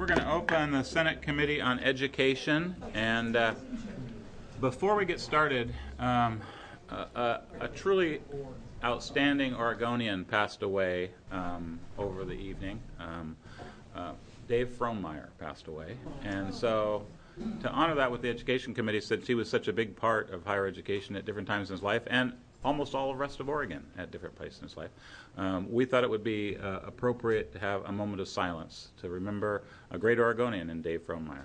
going to open the Senate Committee on Education, and before we get started, a truly outstanding Oregonian passed away over the evening. Dave Frohnmeyer passed away, and so to honor that with the Education Committee, since he was such a big part of higher education at different times in his life, and almost all of the rest of Oregon at different places in his life, we thought it would be appropriate to have a moment of silence to remember a great Oregonian in Dave Frohnmeyer.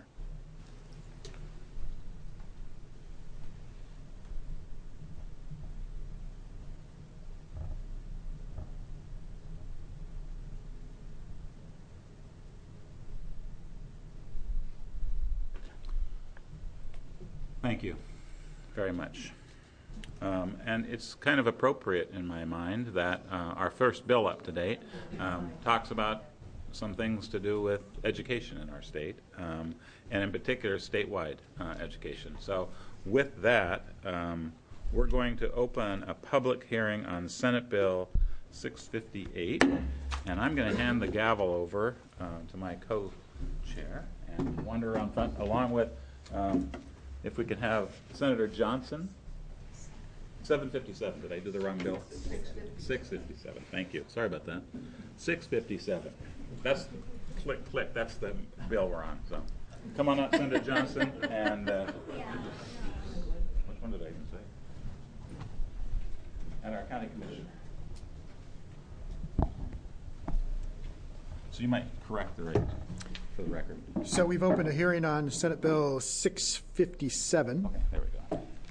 Thank you very much. And it's kind of appropriate in my mind that our first bill up to date talks about some things to do with education in our state, and in particular statewide education. So with that, we're going to open a public hearing on Senate Bill 658, and I'm going to hand the gavel over to my co-chair and wander around front along with, if we could have Senator Johnson. 757. Did I do the wrong bill? 657. Thank you. Sorry about that. 657. That's click, click. That's the bill we're on. So come on up, Senator Johnson. And which one did I even say? And our county commissioner. So you might correct the rate for the record. So we've opened a hearing on Senate Bill 657. Okay, there we go.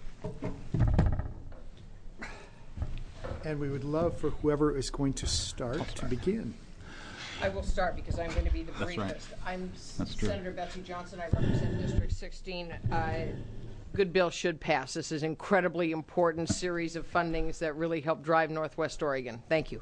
And we would love for whoever is going to start to begin. I will start because I'm going to be the That's briefest. right. I'm That's true. Senator Betsy Johnson. I represent District 16. Good bill should pass. This is an incredibly important series of fundings that really help drive Northwest Oregon. Thank you.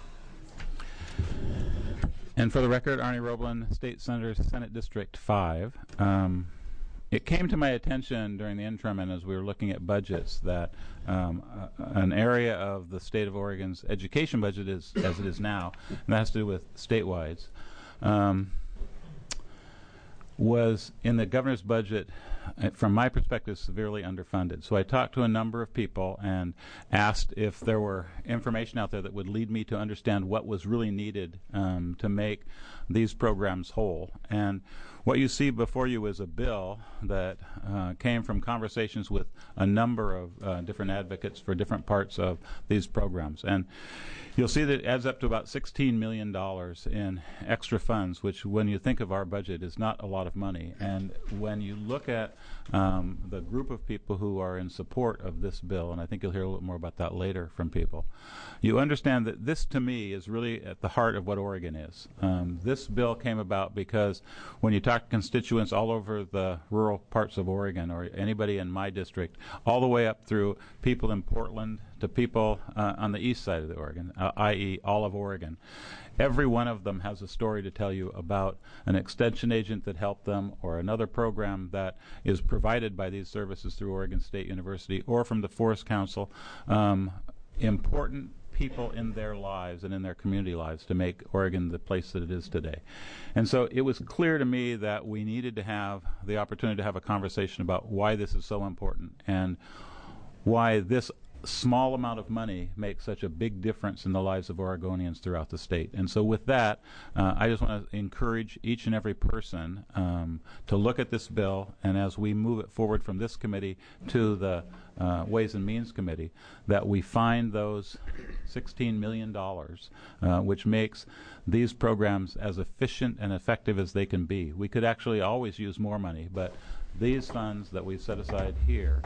And for the record, Arnie Roblin, State Senator, Senate District 5. It came to my attention during the interim and as we were looking at budgets that an area of the state of Oregon's education budget is as it is now, and that has to do with statewide, was in the governor's budget, from my perspective, severely underfunded. So I talked to a number of people and asked if there were information out there that would lead me to understand what was really needed to make these programs whole. And what you see before you is a bill that came from conversations with a number of different advocates for different parts of these programs. And you'll see that it adds up to about $16 million in extra funds, which when you think of our budget is not a lot of money. And when you look at the group of people who are in support of this bill, and I think you'll hear a little more about that later from people, you understand that this to me is really at the heart of what Oregon is. This bill came about because when you talk to constituents all over the rural parts of Oregon, or anybody in my district, all the way up through people in Portland to people on the east side of the Oregon, i.e. all of Oregon, every one of them has a story to tell you about an extension agent that helped them, or another program that is provided by these services through Oregon State University or from the Forest Council. Important people in their lives and in their community lives to make Oregon the place that it is today. And so it was clear to me that we needed to have the opportunity to have a conversation about why this is so important and why this small amount of money makes such a big difference in the lives of Oregonians throughout the state. And so with that, I just want to encourage each and every person to look at this bill, and as we move it forward from this committee to the Ways and Means Committee, that we find those $16 million, which makes these programs as efficient and effective as they can be. We could actually always use more money, but these funds that we've set aside here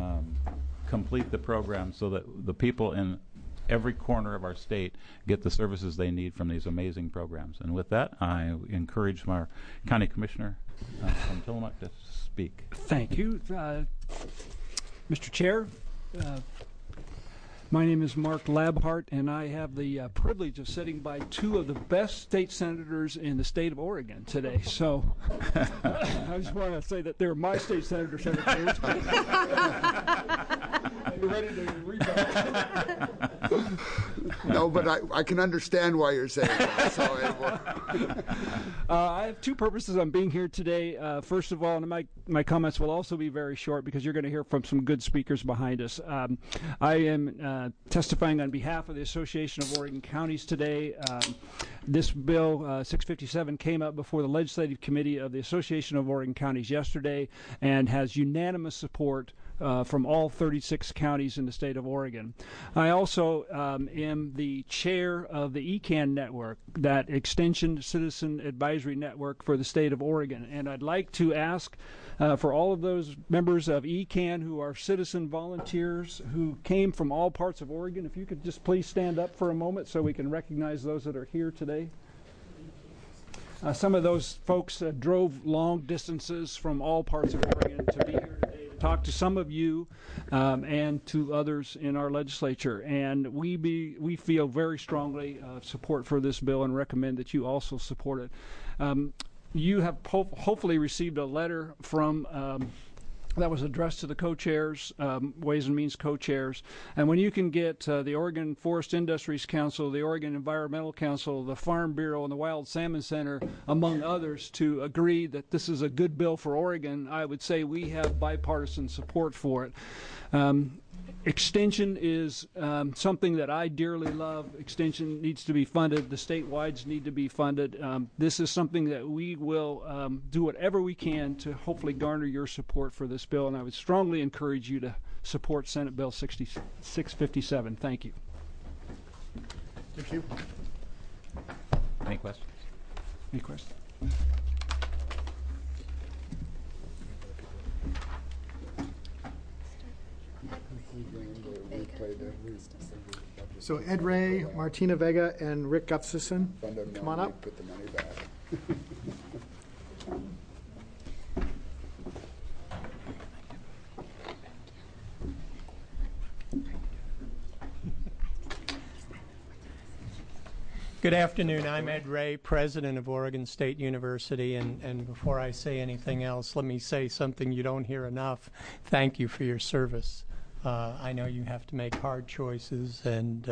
complete the program so that the people in every corner of our state get the services they need from these amazing programs. And with that, I encourage our County Commissioner from Tillamook to speak. Thank you. Mr. Chair, my name is Mark Labhart, and I have the privilege of sitting by two of the best state senators in the state of Oregon today. So I just want to say that they're my state senators. You're ready to rebound. No, but I can understand why you're saying that. So I have two purposes on being here today. First of all, and my comments will also be very short because you're going to hear from some good speakers behind us. I am testifying on behalf of the Association of Oregon Counties today. This bill, 657, came up before the Legislative Committee of the Association of Oregon Counties yesterday and has unanimous support from all 36 counties in the state of Oregon. I also am the chair of the ECAN network, that Extension Citizen Advisory Network for the state of Oregon. And I'd like to ask for all of those members of ECAN who are citizen volunteers who came from all parts of Oregon, if you could just please stand up for a moment so we can recognize those that are here today. Some of those folks drove long distances from all parts of Oregon to be here today to talk to some of you and to others in our legislature. And we feel very strongly support for this bill and recommend that you also support it. You have hopefully received a letter from that was addressed to the co-chairs, Ways and Means co-chairs. And when you can get the Oregon Forest Industries Council, the Oregon Environmental Council, the Farm Bureau, and the Wild Salmon Center, among others, to agree that this is a good bill for Oregon, I would say we have bipartisan support for it. Extension is something that I dearly love. Extension needs to be funded. The statewide need to be funded. This is something that we will do whatever we can to hopefully garner your support for this bill, and I would strongly encourage you to support Senate Bill 657. Thank you. Thank you. Any questions? Any questions? So Ed Ray, Martina Vega, and Rick Gustafson, come on up. Put the money back. Good afternoon. I'm Ed Ray, president of Oregon State University, and before I say anything else, let me say something you don't hear enough. Thank you for your service. I know you have to make hard choices, and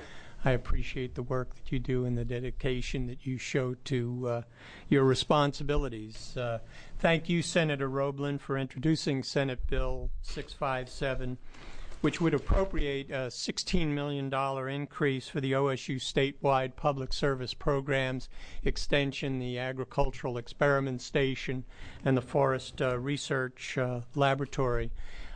I appreciate the work that you do and the dedication that you show to your responsibilities. Thank you, Senator Roblin, for introducing Senate Bill 657, which would appropriate a $16 million increase for the OSU statewide public service programs, Extension, the Agricultural Experiment Station, and the Forest Research Laboratory.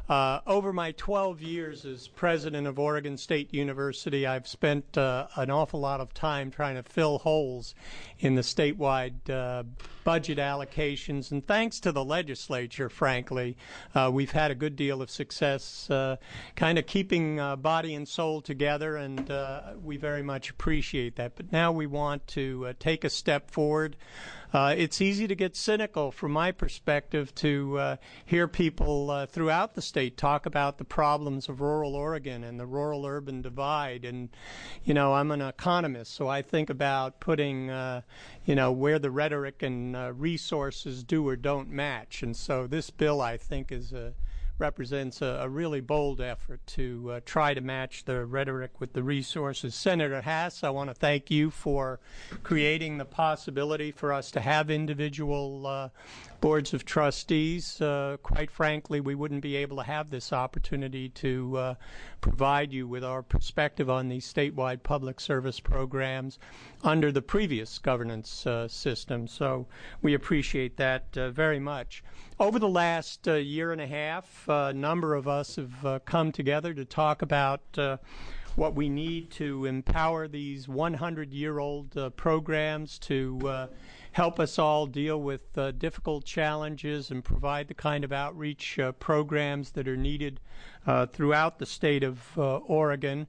Over my 12 years as president of Oregon State University, I've spent an awful lot of time trying to fill holes in the statewide budget allocations. And thanks to the legislature, frankly, we've had a good deal of success kind of keeping body and soul together, and we very much appreciate that. But now we want to take a step forward. It's easy to get cynical from my perspective to hear people throughout the state talk about the problems of rural Oregon and the rural-urban divide. And, you know, I'm an economist, so I think about putting, you know, where the rhetoric and resources do or don't match. And so this bill, I think, represents a really bold effort to try to match the rhetoric with the resources. Senator Hass, I want to thank you for creating the possibility for us to have individual boards of trustees. Quite frankly, we wouldn't be able to have this opportunity to provide you with our perspective on these statewide public service programs under the previous governance system. So we appreciate that very much. Over the last year and a half, a number of us have come together to talk about what we need to empower these 100-year-old programs to help us all deal with difficult challenges and provide the kind of outreach programs that are needed throughout the state of Oregon.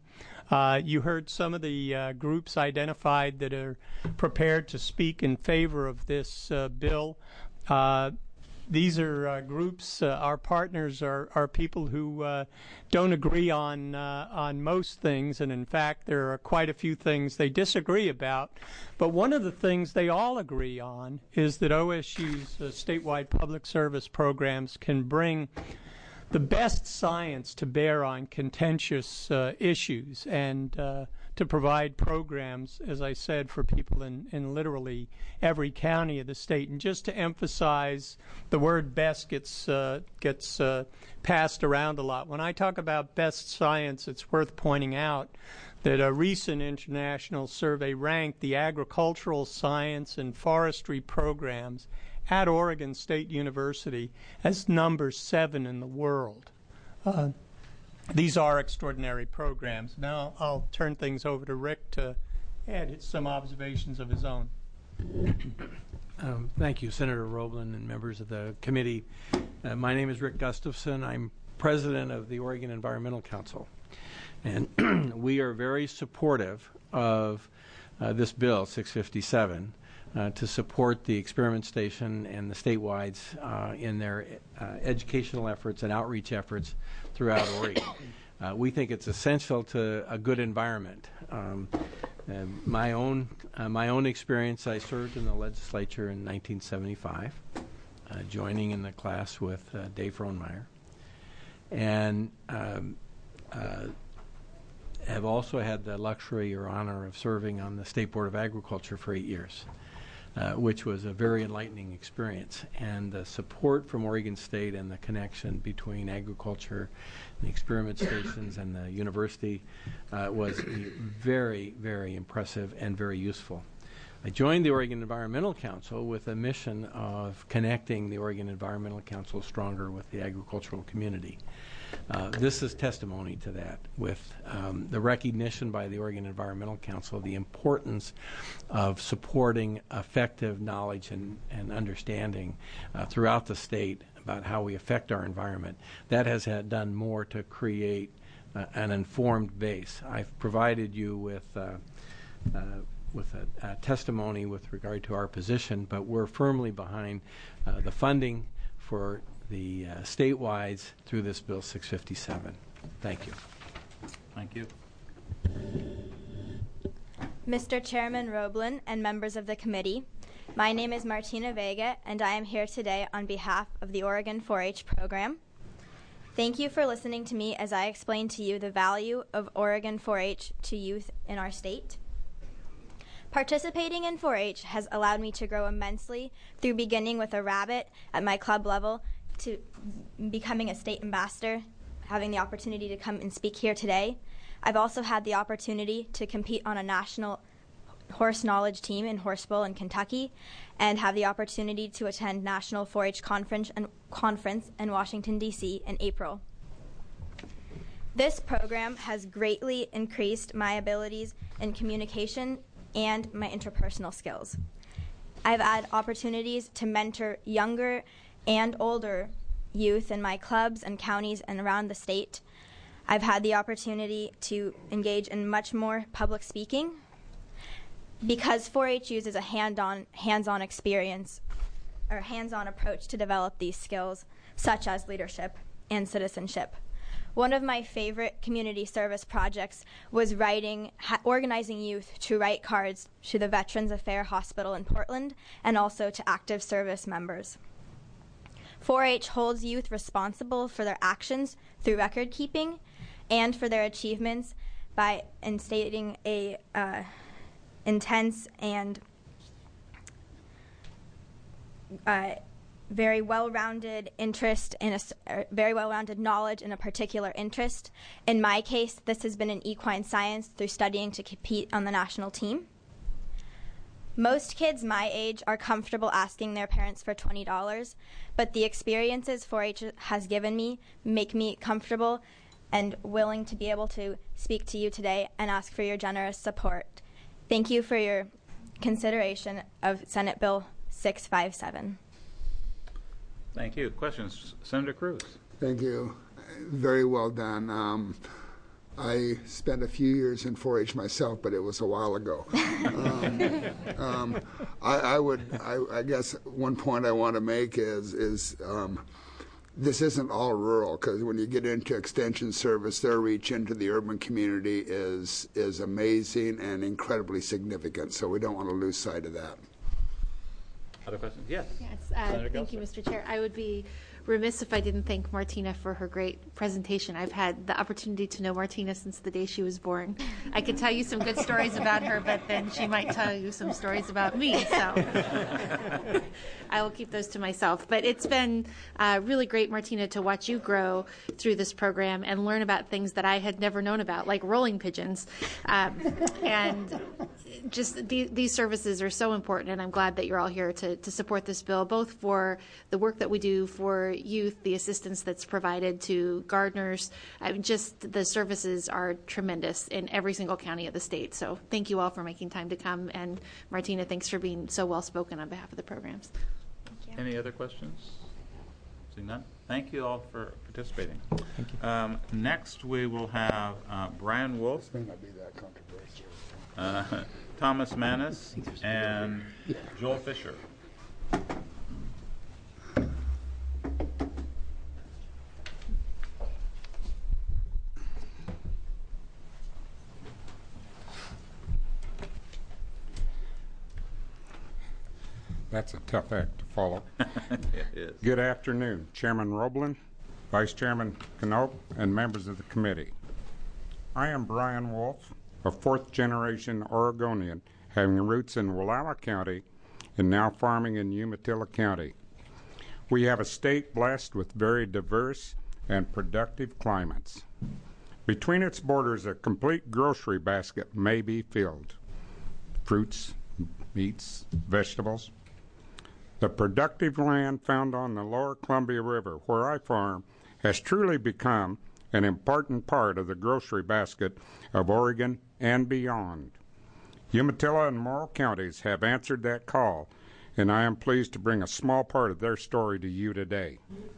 You heard some of the groups identified that are prepared to speak in favor of this bill. These are groups, our partners are people who don't agree on most things, and in fact there are quite a few things they disagree about. But one of the things they all agree on is that OSU's statewide public service programs can bring the best science to bear on contentious issues and to provide programs, as I said, for people in literally every county of the state. And just to emphasize, the word best gets passed around a lot. When I talk about best science, it's worth pointing out that a recent international survey ranked the agricultural science and forestry programs at Oregon State University as number 7 in the world. These are extraordinary programs. Now I'll turn things over to Rick to add some observations of his own. Thank you, Senator Roblin and members of the committee. My name is Rick Gustafson. I'm president of the Oregon Environmental Council. And we are very supportive of this bill, 657, to support the experiment station and the statewide in their educational efforts and outreach efforts throughout Oregon. We think it's essential to a good environment. My own experience, I served in the legislature in 1975, joining in the class with Dave Frohnmeyer, and have also had the luxury or honor of serving on the State Board of Agriculture for 8 years, which was a very enlightening experience. And the support from Oregon State and the connection between agriculture and the experiment stations and the university was very, very impressive and very useful. I joined the Oregon Environmental Council with a mission of connecting the Oregon Environmental Council stronger with the agricultural community. This is testimony to that, with the recognition by the Oregon Environmental Council of the importance of supporting effective knowledge and understanding throughout the state about how we affect our environment. That has done more to create an informed base. I've provided you with a testimony with regard to our position, but we're firmly behind the funding for the statewide through this Bill 657. Thank you. Thank you. Mr. Chairman Roblin and members of the committee, my name is Martina Vega, and I am here today on behalf of the Oregon 4-H program. Thank you for listening to me as I explain to you the value of Oregon 4-H to youth in our state. Participating in 4-H has allowed me to grow immensely through beginning with a rabbit at my club level to becoming a state ambassador, having the opportunity to come and speak here today. I've also had the opportunity to compete on a national horse knowledge team in Horseville in Kentucky and have the opportunity to attend National 4-H conference in Washington, D.C. in April. This program has greatly increased my abilities in communication and my interpersonal skills. I've had opportunities to mentor younger and older youth in my clubs and counties and around the state. I've had the opportunity to engage in much more public speaking because 4-H uses a hands-on experience or hands-on approach to develop these skills, such as leadership and citizenship. One of my favorite community service projects was organizing youth to write cards to the Veterans Affairs Hospital in Portland and also to active service members. 4-H holds youth responsible for their actions through record keeping and for their achievements by instating a intense and very well-rounded interest in very well-rounded knowledge in a particular interest. In my case, this has been in equine science through studying to compete on the national team. Most kids my age are comfortable asking their parents for $20, but the experiences 4-H has given me make me comfortable and willing to be able to speak to you today and ask for your generous support. Thank you for your consideration of Senate Bill 657. Thank you. Questions? Senator Cruz. Thank you. Very well done. I spent a few years in 4-H myself, but it was a while ago. I guess one point I want to make is this isn't all rural, because when you get into extension service, their reach into the urban community is amazing and incredibly significant. So we don't want to lose sight of that. Other questions? Yes. Yes. Thank you, Mr. Chair. I would be remiss if I didn't thank Martina for her great presentation. I've had the opportunity to know Martina since the day she was born. I could tell you some good stories about her, but then she might tell you some stories about me, so I will keep those to myself. But it's been really great, Martina, to watch you grow through this program and learn about things that I had never known about, like rolling pigeons. And just these services are so important, and I'm glad that you're all here to support this bill, both for the work that we do for youth, the assistance that's provided to gardeners. Just the services are tremendous in every single county of the state. So thank you all for making time to come. And Martina, thanks for being so well spoken on behalf of the programs. Thank you. Any other questions? Seeing none? Thank you all for participating. Thank you. Next, we will have Brian Wolf, This may not be that controversial. Thomas Manis, and Joel Fisher. That's a tough act to follow. It is. Good afternoon, Chairman Roblin, Vice Chairman Knope, and members of the committee. I am Brian Wolf, a fourth-generation Oregonian, having roots in Wallowa County and now farming in Umatilla County. We have a state blessed with very diverse and productive climates. Between its borders, a complete grocery basket may be filled. Fruits, meats, vegetables. The productive land found on the lower Columbia River, where I farm, has truly become an important part of the grocery basket of Oregon and beyond. Umatilla and Morrow counties have answered that call, and I am pleased to bring a small part of their story to you today.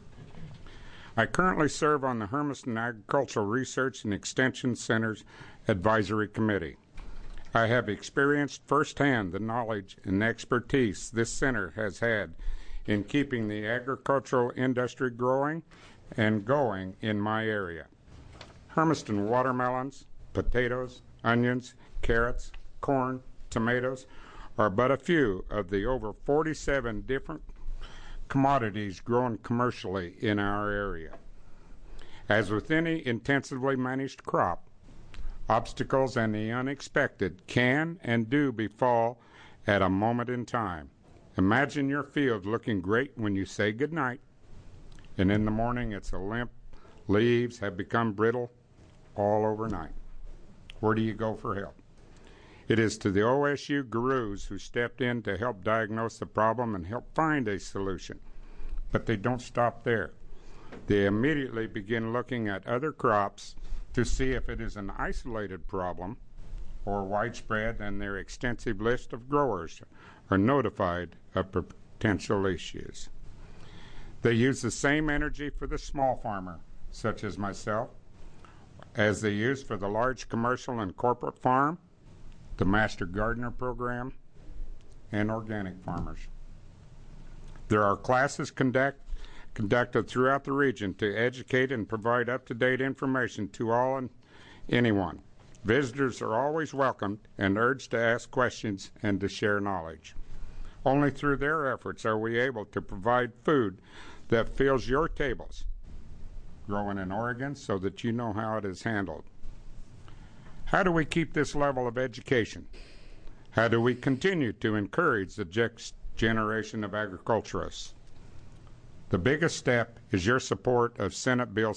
I currently serve on the Hermiston Agricultural Research and Extension Center's Advisory Committee. I have experienced firsthand the knowledge and expertise this center has had in keeping the agricultural industry growing and going in my area. Hermiston watermelons, potatoes, onions, carrots, corn, tomatoes are but a few of the over 47 different commodities grown commercially in our area. As with any intensively managed crop, obstacles and the unexpected can and do befall at a moment in time. Imagine your field looking great when you say goodnight, and in the morning it's a limp, leaves have become brittle all overnight. Where do you go for help? It is to the OSU gurus who stepped in to help diagnose the problem and help find a solution. But they don't stop there. They immediately begin looking at other crops to see if it is an isolated problem or widespread, and their extensive list of growers are notified of potential issues. They use the same energy for the small farmer, such as myself, as they use for the large commercial and corporate farm, the Master Gardener program, and organic farmers. There are classes conducted throughout the region to educate and provide up-to-date information to all and anyone. Visitors are always welcomed and urged to ask questions and to share knowledge. Only through their efforts are we able to provide food that fills your tables, growing in Oregon, so that you know how it is handled. How do we keep this level of education? How do we continue to encourage the next generation of agriculturists? The biggest step is your support of Senate Bill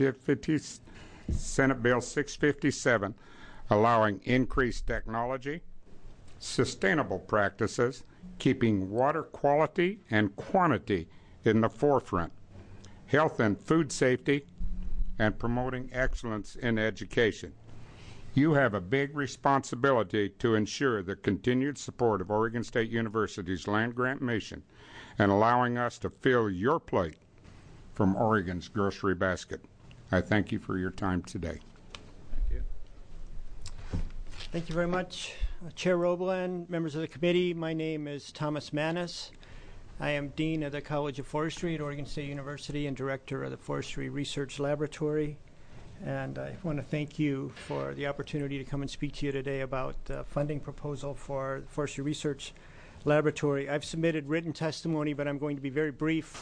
657, allowing increased technology, sustainable practices, keeping water quality and quantity in the forefront, health and food safety, and promoting excellence in education. You have a big responsibility to ensure the continued support of Oregon State University's land-grant mission and allowing us to fill your plate from Oregon's grocery basket. I thank you for your time today. Thank you. Thank you very much, Chair Roblin, members of the committee. My name is Thomas Manis. I am Dean of the College of Forestry at Oregon State University and Director of the Forestry Research Laboratory. And I want to thank you for the opportunity to come and speak to you today about the funding proposal for the Forestry Research Laboratory. I've submitted written testimony, but I'm going to be very brief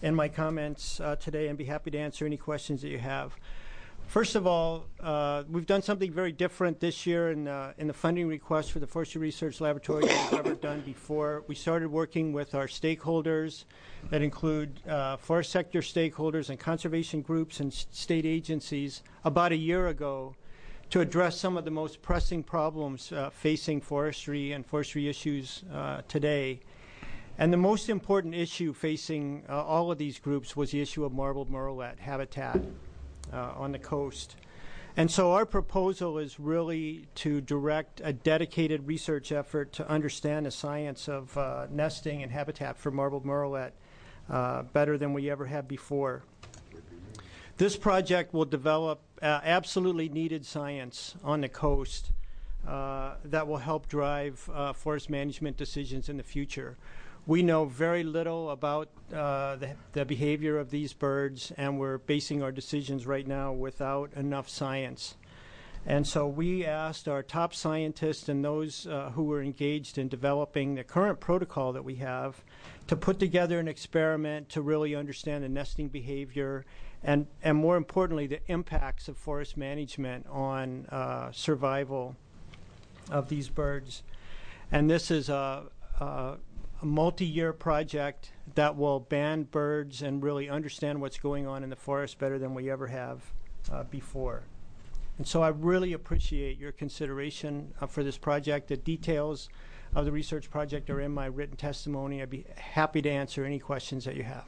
and my comments today and be happy to answer any questions that you have. First of all, we've done something very different this year in the funding request for the Forestry Research Laboratory than we've ever done before. We started working with our stakeholders that include forest sector stakeholders and conservation groups and state agencies about a year ago to address some of the most pressing problems facing forestry and forestry issues today. And the most important issue facing all of these groups was the issue of marbled murrelet habitat on the coast. And so our proposal is really to direct a dedicated research effort to understand the science of nesting and habitat for marbled murrelet better than we ever have before. This project will develop absolutely needed science on the coast that will help drive forest management decisions in the future. We know very little about the behavior of these birds, and we're basing our decisions right now without enough science. And so we asked our top scientists and those who were engaged in developing the current protocol that we have to put together an experiment to really understand the nesting behavior and more importantly, the impacts of forest management on survival of these birds. And this is a multi-year project that will band birds and really understand what's going on in the forest better than we ever have before. And so I really appreciate your consideration for this project. The details of the research project are in my written testimony. I'd be happy to answer any questions that you have.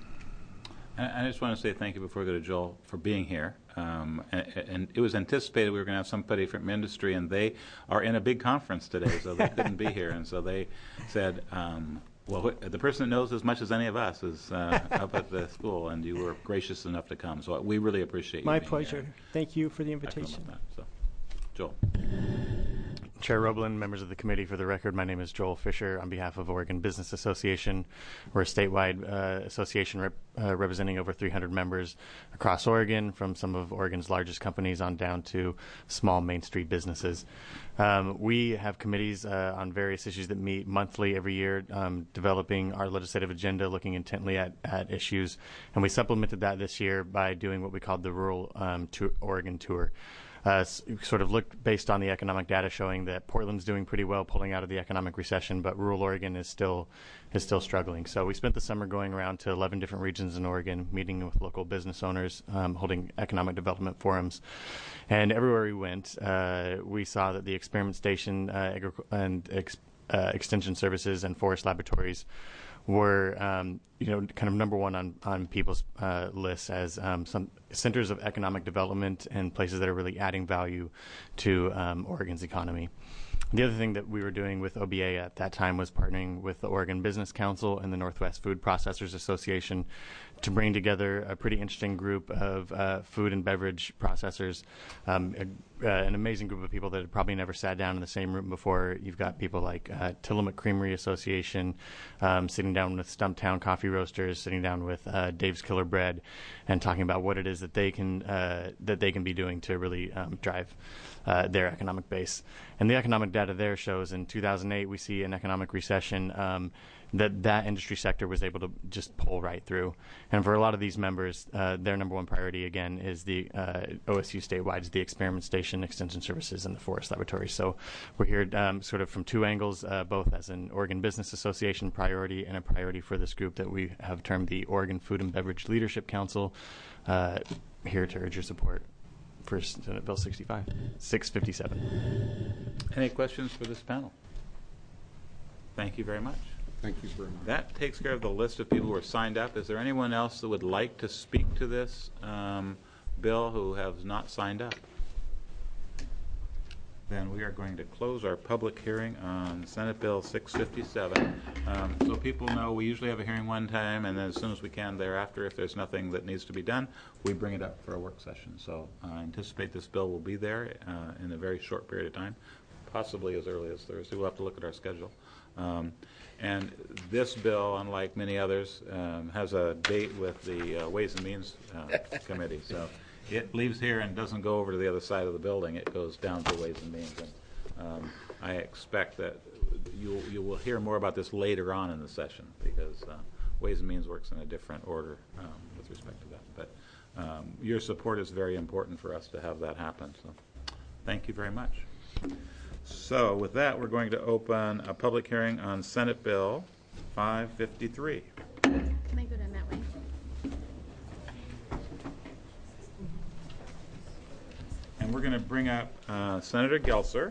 I just want to say thank you before we go to Joel for being here. And it was anticipated we were going to have somebody from industry, and they are in a big conference today, so they couldn't be here. And so they said, well, the person that knows as much as any of us is up at the school, and you were gracious enough to come. So we really appreciate you. My being pleasure. Here. Thank you for the invitation. So, Joel. Chair Roblin, members of the committee, for the record, my name is Joel Fisher on behalf of Oregon Business Association. We're a statewide association representing over 300 members across Oregon, from some of Oregon's largest companies on down to small Main Street businesses. We have committees on various issues that meet monthly every year, developing our legislative agenda, looking intently at issues, and we supplemented that this year by doing what we called the Rural Oregon Tour. Sort of looked based on the economic data showing that Portland's doing pretty well pulling out of the economic recession, but rural Oregon is still struggling. So we spent the summer going around to 11 different regions in Oregon, meeting with local business owners, holding economic development forums. And everywhere we went, we saw that the experiment station extension services and forest laboratories were, kind of number one on people's lists as some centers of economic development and places that are really adding value to Oregon's economy. The other thing that we were doing with OBA at that time was partnering with the Oregon Business Council and the Northwest Food Processors Association to bring together a pretty interesting group of food and beverage processors, an amazing group of people that had probably never sat down in the same room before. You've got people like Tillamook Creamery Association, sitting down with Stumptown Coffee Roasters, sitting down with Dave's Killer Bread, and talking about what it is that they can be doing to really drive their economic base. And the economic data there shows in 2008 we see an economic recession that industry sector was able to just pull right through. And for a lot of these members, their number one priority, again, is the OSU statewide, is the experiment station, extension services, and the forest laboratory. So we're here sort of from two angles, both as an Oregon Business Association priority and a priority for this group that we have termed the Oregon Food and Beverage Leadership Council, here to urge your support for Senate Bill 657. Any questions for this panel? Thank you very much. Thank you very much. That takes care of the list of people who are signed up. Is there anyone else that would like to speak to this bill who has not signed up? Then we are going to close our public hearing on Senate Bill 657. So people know we usually have a hearing one time, and then as soon as we can thereafter, if there's nothing that needs to be done, we bring it up for a work session. So I anticipate this bill will be there in a very short period of time, possibly as early as Thursday. We'll have to look at our schedule. And this bill, unlike many others, has a date with the Ways and Means Committee. So it leaves here and doesn't go over to the other side of the building. It goes down to Ways and Means. And I expect that you will hear more about this later on in the session, because Ways and Means works in a different order with respect to that. But your support is very important for us to have that happen. So thank you very much. So with that, we're going to open a public hearing on Senate Bill 553. Can I go down that way? And we're going to bring up Senator Gelser.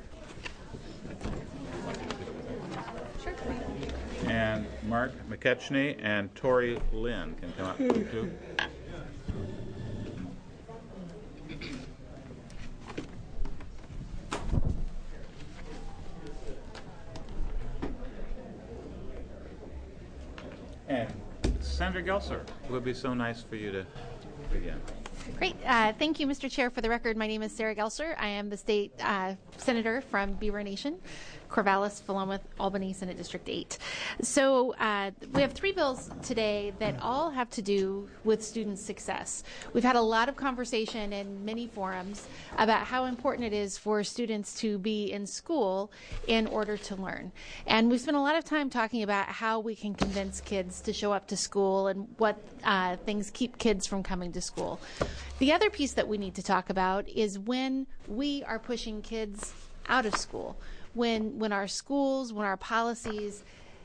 Sure. And Mark McKechnie and Tori Lynn can come up too. And Senator Gelser, it would be so nice for you to begin. Great. Thank you, Mr. Chair. For the record, my name is Sarah Gelser. I am the state senator from Beaver Nation, Corvallis, Philomath, Albany, Senate District 8. So we have 3 bills today that all have to do with student success. We've had a lot of conversation in many forums about how important it is for students to be in school in order to learn. And we've spent a lot of time talking about how we can convince kids to show up to school and what things keep kids from coming to school. The other piece that we need to talk about is when we are pushing kids out of school. When our schools, when our policies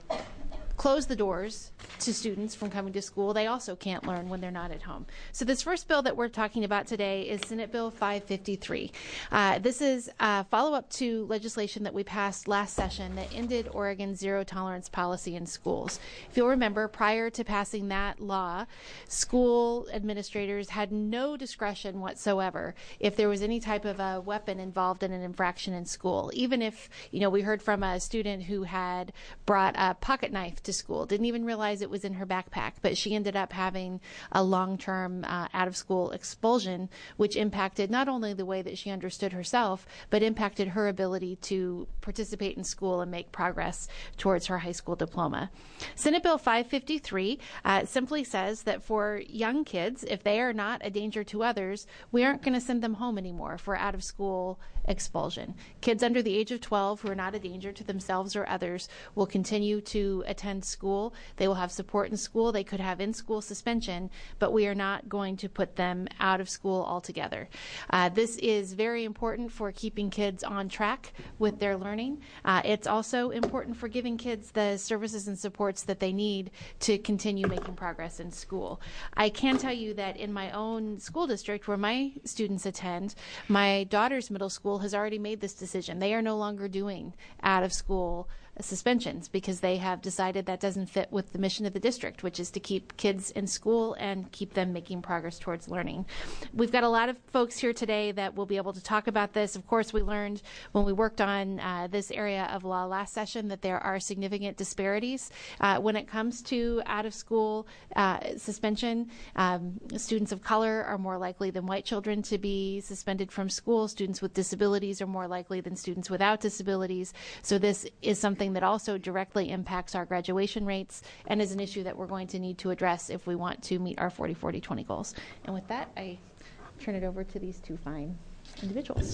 close the doors to students from coming to school, they also can't learn when they're not at home. So this first bill that we're talking about today is Senate Bill 553. This is a follow-up to legislation that we passed last session that ended Oregon's zero-tolerance policy in schools. If you'll remember, prior to passing that law, school administrators had no discretion whatsoever if there was any type of a weapon involved in an infraction in school. Even if, we heard from a student who had brought a pocket knife to school, didn't even realize it was in her backpack, but she ended up having a long-term out-of-school expulsion, which impacted not only the way that she understood herself, but impacted her ability to participate in school and make progress towards her high school diploma. Senate Bill 553 simply says that for young kids, if they are not a danger to others, we aren't going to send them home anymore for out-of-school expulsion. Kids under the age of 12 who are not a danger to themselves or others will continue to attend school. They will have support in school. They could have in-school suspension, but we are not going to put them out of school altogether. This is very important for keeping kids on track with their learning. It's also important for giving kids the services and supports that they need to continue making progress in school. I can tell you that in my own school district where my students attend, my daughter's middle school has already made this decision. They are no longer doing out-of-school suspensions because they have decided that doesn't fit with the mission of the district, which is to keep kids in school and keep them making progress towards learning. We've got a lot of folks here today that will be able to talk about this. Of course, we learned when we worked on this area of law last session that there are significant disparities when it comes to out-of-school suspension. Students of color are more likely than white children to be suspended from school. Students with disabilities are more likely than students without disabilities. So this is something that also directly impacts our graduation rates and is an issue that we're going to need to address if we want to meet our 40-40-20 goals. And with that, I turn it over to these two fine individuals.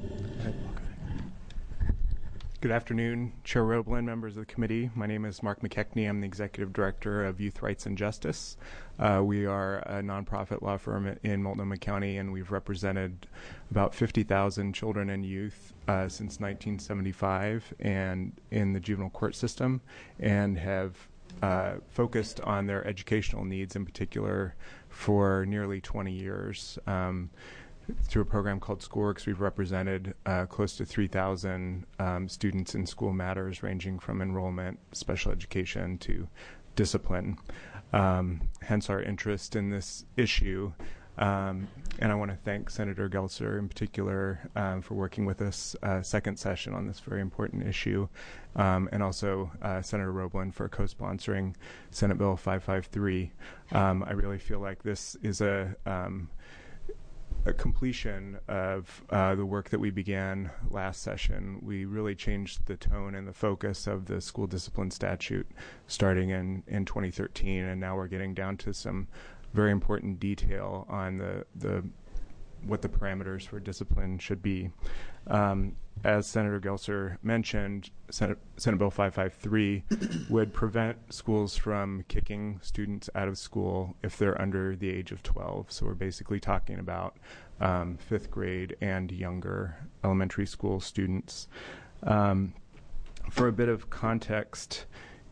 Good afternoon, Chair Roblin, members of the committee. My name is Mark McKechnie. I'm the Executive Director of Youth Rights and Justice. We are a nonprofit law firm in Multnomah County, and we've represented about 50,000 children and youth since 1975 and in the juvenile court system, and have focused on their educational needs in particular for nearly 20 years. Through a program called Schoolworks, we've represented close to 3,000 students in school matters ranging from enrollment, special education, to discipline. Hence our interest in this issue. And I want to thank Senator Gelser in particular for working with us second session on this very important issue, and also Senator Roblin for co-sponsoring Senate Bill 553. I really feel like this is a completion of the work that we began last session. We really changed the tone and the focus of the school discipline statute starting in 2013, and now we're getting down to some very important detail on the what the parameters for discipline should be. As Senator Gelser mentioned, Senate Bill 553 would prevent schools from kicking students out of school if they're under the age of 12. So we're basically talking about 5th grade and younger elementary school students. For a bit of context,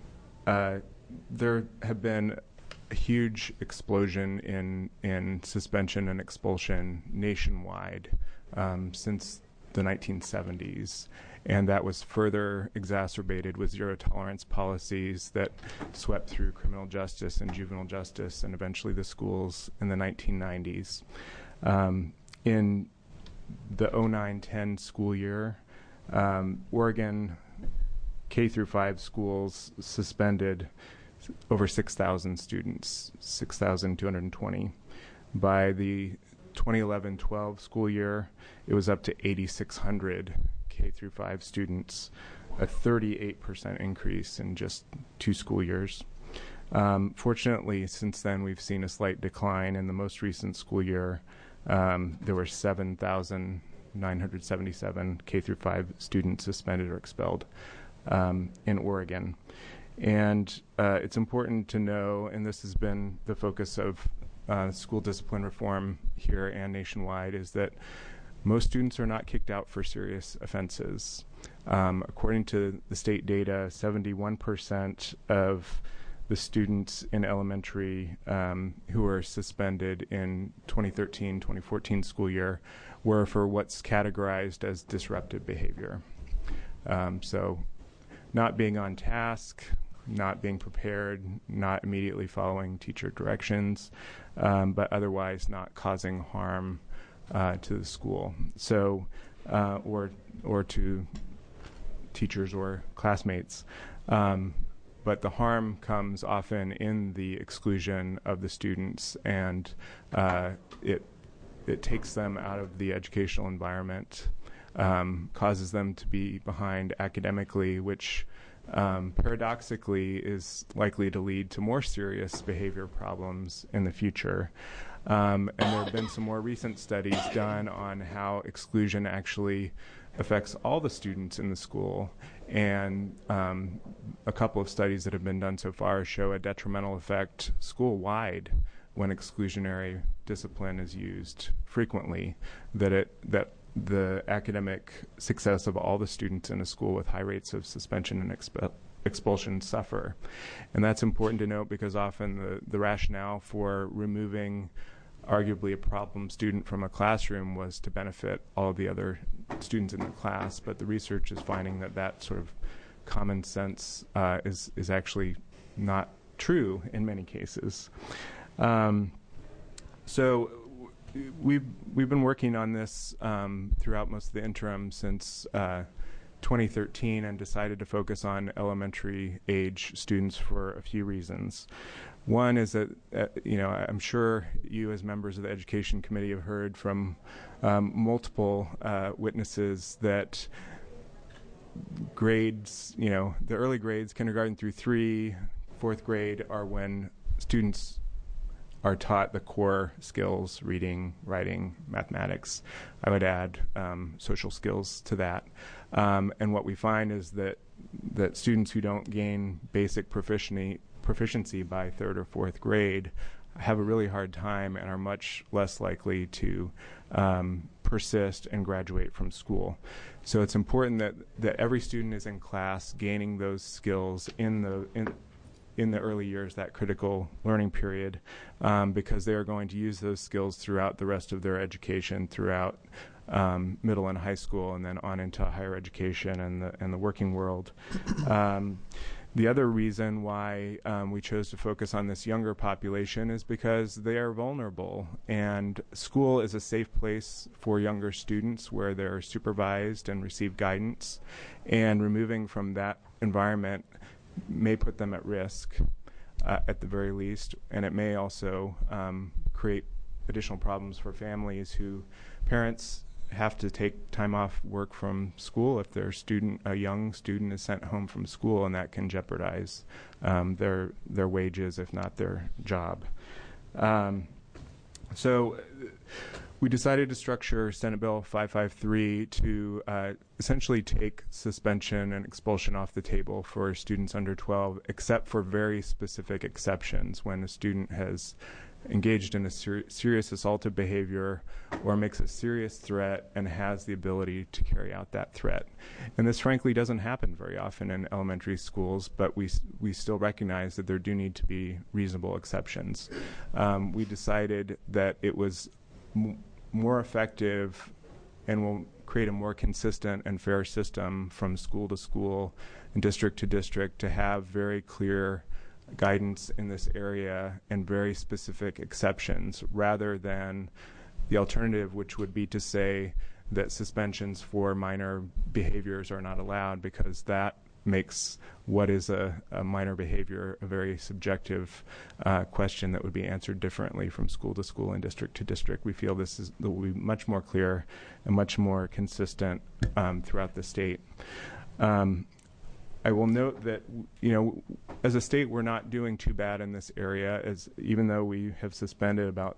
there have been a huge explosion in suspension and expulsion nationwide since the 1970s, and that was further exacerbated with zero-tolerance policies that swept through criminal justice and juvenile justice and eventually the schools in the 1990s. In the 09-10 school year, Oregon K-5 schools suspended over 6,000 students, 6,220. By the 2011-12 school year, it was up to 8,600 K-5 students, a 38% increase in just 2 school years. Fortunately, since then, we've seen a slight decline. In the most recent school year, there were 7,977 K-5 students suspended or expelled in Oregon. And it's important to know, and this has been the focus of school discipline reform here and nationwide, is that most students are not kicked out for serious offenses. According to the state data, 71% of the students in elementary who were suspended in 2013-2014 school year were for what's categorized as disruptive behavior. So not being on task, not being prepared, not immediately following teacher directions, but otherwise not causing harm to the school, so or to teachers or classmates. But the harm comes often in the exclusion of the students, and it takes them out of the educational environment, causes them to be behind academically, which paradoxically is likely to lead to more serious behavior problems in the future. And there have been some more recent studies done on how exclusion actually affects all the students in the school. And a couple of studies that have been done so far show a detrimental effect school-wide when exclusionary discipline is used frequently, that the academic success of all the students in a school with high rates of suspension and expulsion suffer. And that's important to note because often the rationale for removing arguably a problem student from a classroom was to benefit all of the other students in the class, but the research is finding that sort of common sense is actually not true in many cases. So we've been working on this throughout most of the interim since 2013 and decided to focus on elementary age students for a few reasons. One is that, I'm sure you as members of the Education Committee have heard from multiple witnesses that grades, the early grades, kindergarten through 3, 4th grade, are when students are taught the core skills, reading, writing, mathematics. I would add social skills to that. And what we find is that students who don't gain basic proficiency by 3rd or 4th grade have a really hard time and are much less likely to persist and graduate from school. So it's important that every student is in class gaining those skills in the early years, that critical learning period, because they are going to use those skills throughout the rest of their education, throughout middle and high school, and then on into higher education and the working world. The other reason why we chose to focus on this younger population is because they are vulnerable, and school is a safe place for younger students where they're supervised and receive guidance, and removing from that environment may put them at risk at the very least, and it may also create additional problems for families who parents have to take time off work from school if a young student is sent home from school, and that can jeopardize their wages, if not their job. So we decided to structure Senate Bill 553 to essentially take suspension and expulsion off the table for students under 12, except for very specific exceptions when a student has engaged in a serious assaultive behavior or makes a serious threat and has the ability to carry out that threat. And this frankly doesn't happen very often in elementary schools, but we still recognize that there do need to be reasonable exceptions. We decided that it was more effective and will create a more consistent and fair system from school to school and district to district to have very clear guidance in this area and very specific exceptions, rather than the alternative, which would be to say that suspensions for minor behaviors are not allowed, because that makes what is a minor behavior a very subjective question that would be answered differently from school to school and district to district. We feel that will be much more clear and much more consistent throughout the state. I will note that, as a state, we're not doing too bad in this area, as even though we have suspended about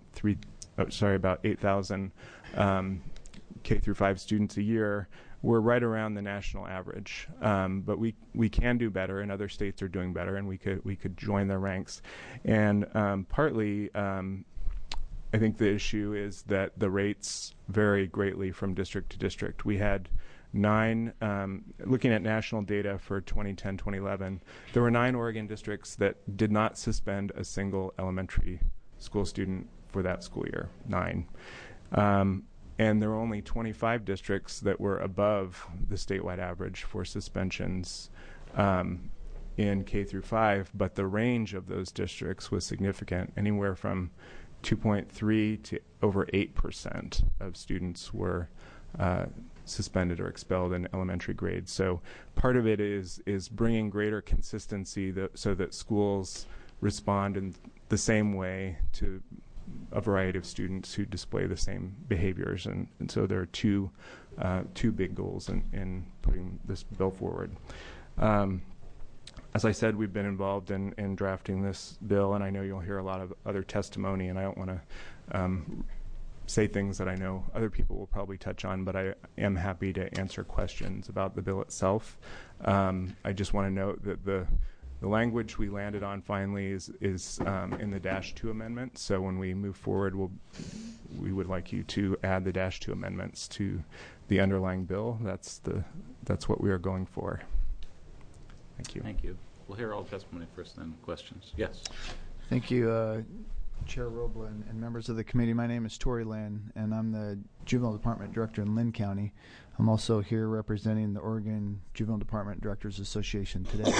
8,000 K through 5 students a year. We're right around the national average, but we can do better, and other states are doing better, and we could join their ranks. And partly, I think the issue is that the rates vary greatly from district to district. We had 9, looking at national data for 2010-2011, there were 9 Oregon districts that did not suspend a single elementary school student for that school year. 9. And there were only 25 districts that were above the statewide average for suspensions in K through 5, but the range of those districts was significant. Anywhere from 2.3 to over 8% of students were suspended or expelled in elementary grades. So part of it is bringing greater consistency so that schools respond in the same way to a variety of students who display the same behaviors, and so there are two big goals in putting this bill forward. As I said, we've been involved in drafting this bill, and I know you'll hear a lot of other testimony, and I don't want to say things that I know other people will probably touch on, but I am happy to answer questions about the bill itself. I just want to note that the language we landed on finally is in the -2 amendment. So when we move forward, we would like you to add the -2 amendments to the underlying bill. That's what we are going for. Thank you. Thank you. We'll hear all testimony first, then questions. Yes. Thank you, Chair Roblin and members of the committee. My name is Tori Lynn, and I'm the Juvenile Department Director in Lynn County. I'm also here representing the Oregon Juvenile Department Directors Association today.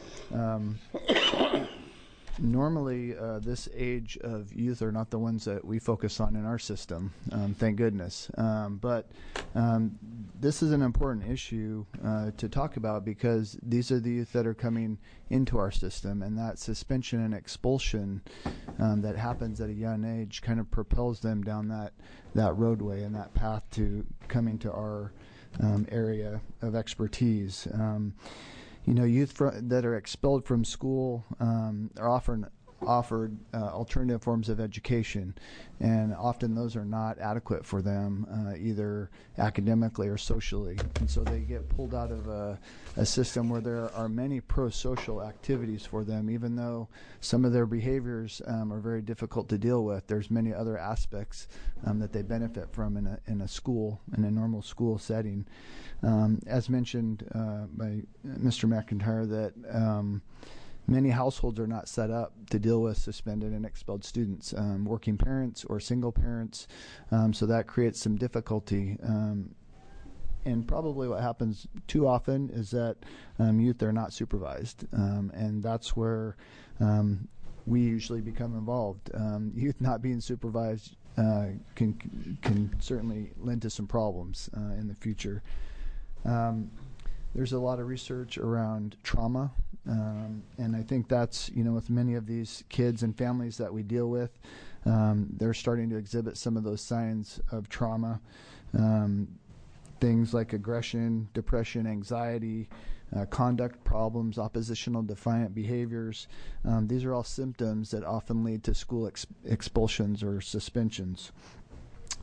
Normally, this age of youth are not the ones that we focus on in our system, thank goodness. But this is an important issue to talk about, because these are the youth that are coming into our system, and that suspension and expulsion that happens at a young age kind of propels them down that roadway and that path to coming to our area of expertise. Youth that are expelled from school are often offered alternative forms of education, and often those are not adequate for them, either academically or socially. And so they get pulled out of a system where there are many pro-social activities for them. Even though some of their behaviors are very difficult to deal with, there's many other aspects that they benefit from in a school, in a normal school setting. As mentioned by Mr. McIntyre, that many households are not set up to deal with suspended and expelled students, working parents or single parents, so that creates some difficulty. And probably what happens too often is that youth are not supervised, and that's where we usually become involved. Youth not being supervised can certainly lend to some problems in the future. There's a lot of research around trauma, and I think that's, with many of these kids and families that we deal with, they're starting to exhibit some of those signs of trauma. Things like aggression, depression, anxiety, conduct problems, oppositional defiant behaviors. These are all symptoms that often lead to school expulsions or suspensions.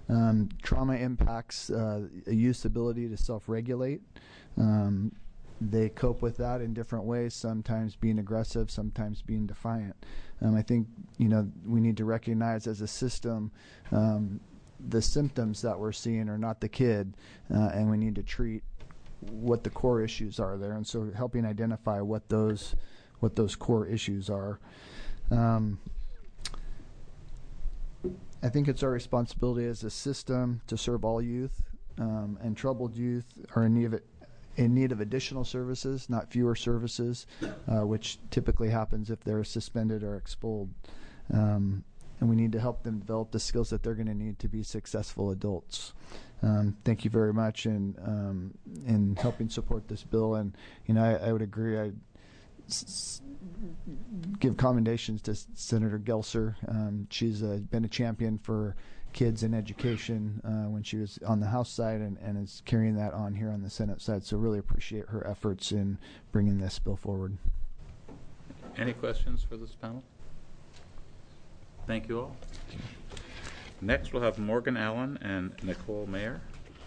Trauma impacts a youth's ability to self-regulate. They cope with that in different ways, sometimes being aggressive, sometimes being defiant. I think, we need to recognize as a system the symptoms that we're seeing are not the kid, and we need to treat what the core issues are there. And so helping identify what those core issues are. I think it's our responsibility as a system to serve all youth, and troubled youth are in need of additional services, not fewer services, which typically happens if they're suspended or expelled. And we need to help them develop the skills that they're going to need to be successful adults. Thank you very much in helping support this bill. And I would agree. I give commendations to Senator Gelser. She's been a champion for kids in education when she was on the House side, and is carrying that on here on the Senate side. So really appreciate her efforts in bringing this bill forward. Any questions for this panel? Thank you all. Next, we'll have Morgan Allen and Nicole Mayer.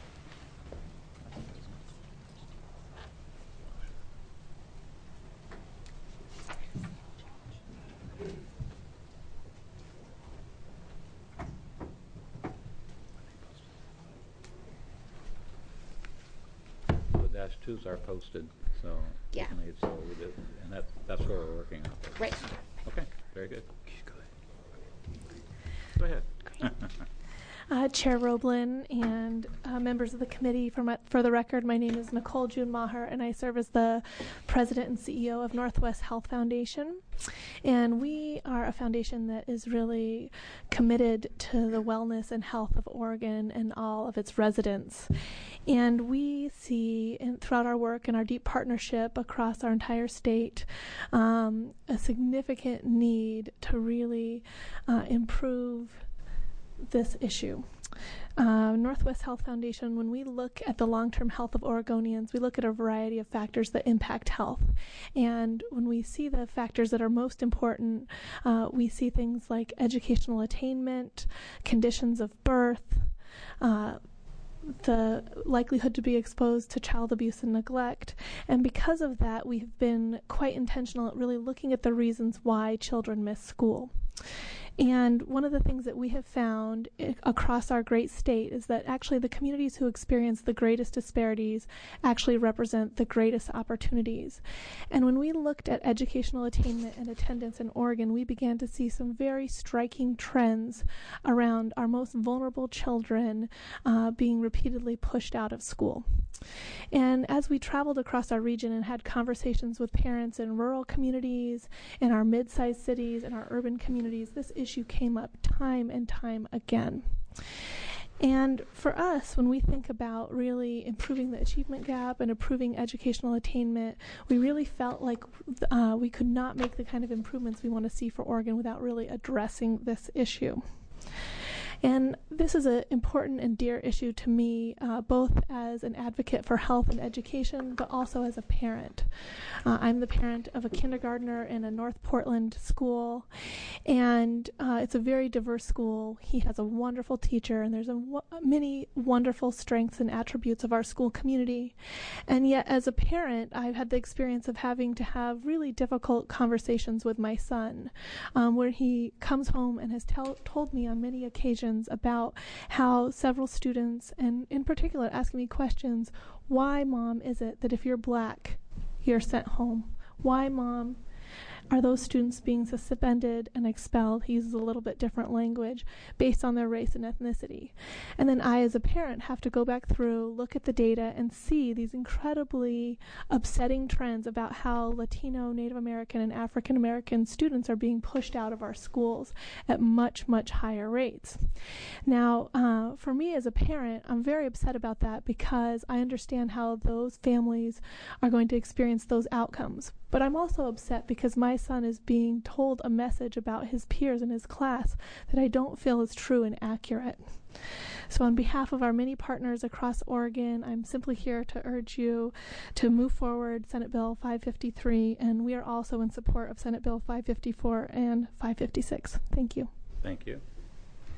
Dash 2s are posted, so yeah, so we did, and that's what we're working on. Right. Okay, very good. Go ahead. Chair Roblin and members of the committee, for the record, my name is Nicole June Maher, and I serve as the president and CEO of Northwest Health Foundation. And we are a foundation that is really committed to the wellness and health of Oregon and all of its residents. And we see throughout our work and our deep partnership across our entire state a significant need to really improve this issue. Northwest Health Foundation, when we look at the long-term health of Oregonians, we look at a variety of factors that impact health. And when we see the factors that are most important, we see things like educational attainment, conditions of birth, the likelihood to be exposed to child abuse and neglect. And because of that, we've been quite intentional at really looking at the reasons why children miss school. And one of the things that we have found across our great state is that actually the communities who experience the greatest disparities actually represent the greatest opportunities. And when we looked at educational attainment and attendance in Oregon, we began to see some very striking trends around our most vulnerable children being repeatedly pushed out of school. And as we traveled across our region and had conversations with parents in rural communities, in our mid-sized cities, in our urban communities, this issue came up time and time again. And for us, when we think about really improving the achievement gap and improving educational attainment, we really felt like we could not make the kind of improvements we want to see for Oregon without really addressing this issue. And this is an important and dear issue to me, both as an advocate for health and education, but also as a parent. I'm the parent of a kindergartner in a North Portland school, and it's a very diverse school. He has a wonderful teacher, and there's many wonderful strengths and attributes of our school community. And yet, as a parent, I've had the experience of having to have really difficult conversations with my son, where he comes home and has told me on many occasions about how several students, and in particular asking me questions, why, Mom, is it that if you're black, you're sent home? Why, Mom, are those students being suspended and expelled? He uses a little bit different language based on their race and ethnicity. And then I, as a parent, have to go back through, look at the data, and see these incredibly upsetting trends about how Latino, Native American, and African American students are being pushed out of our schools at much, much higher rates. Now, for me as a parent, I'm very upset about that because I understand how those families are going to experience those outcomes. But I'm also upset because my son is being told a message about his peers in his class that I don't feel is true and accurate. So on behalf of our many partners across Oregon, I'm simply here to urge you to move forward Senate Bill 553, and we are also in support of Senate Bill 554 and 556. Thank you. Thank you.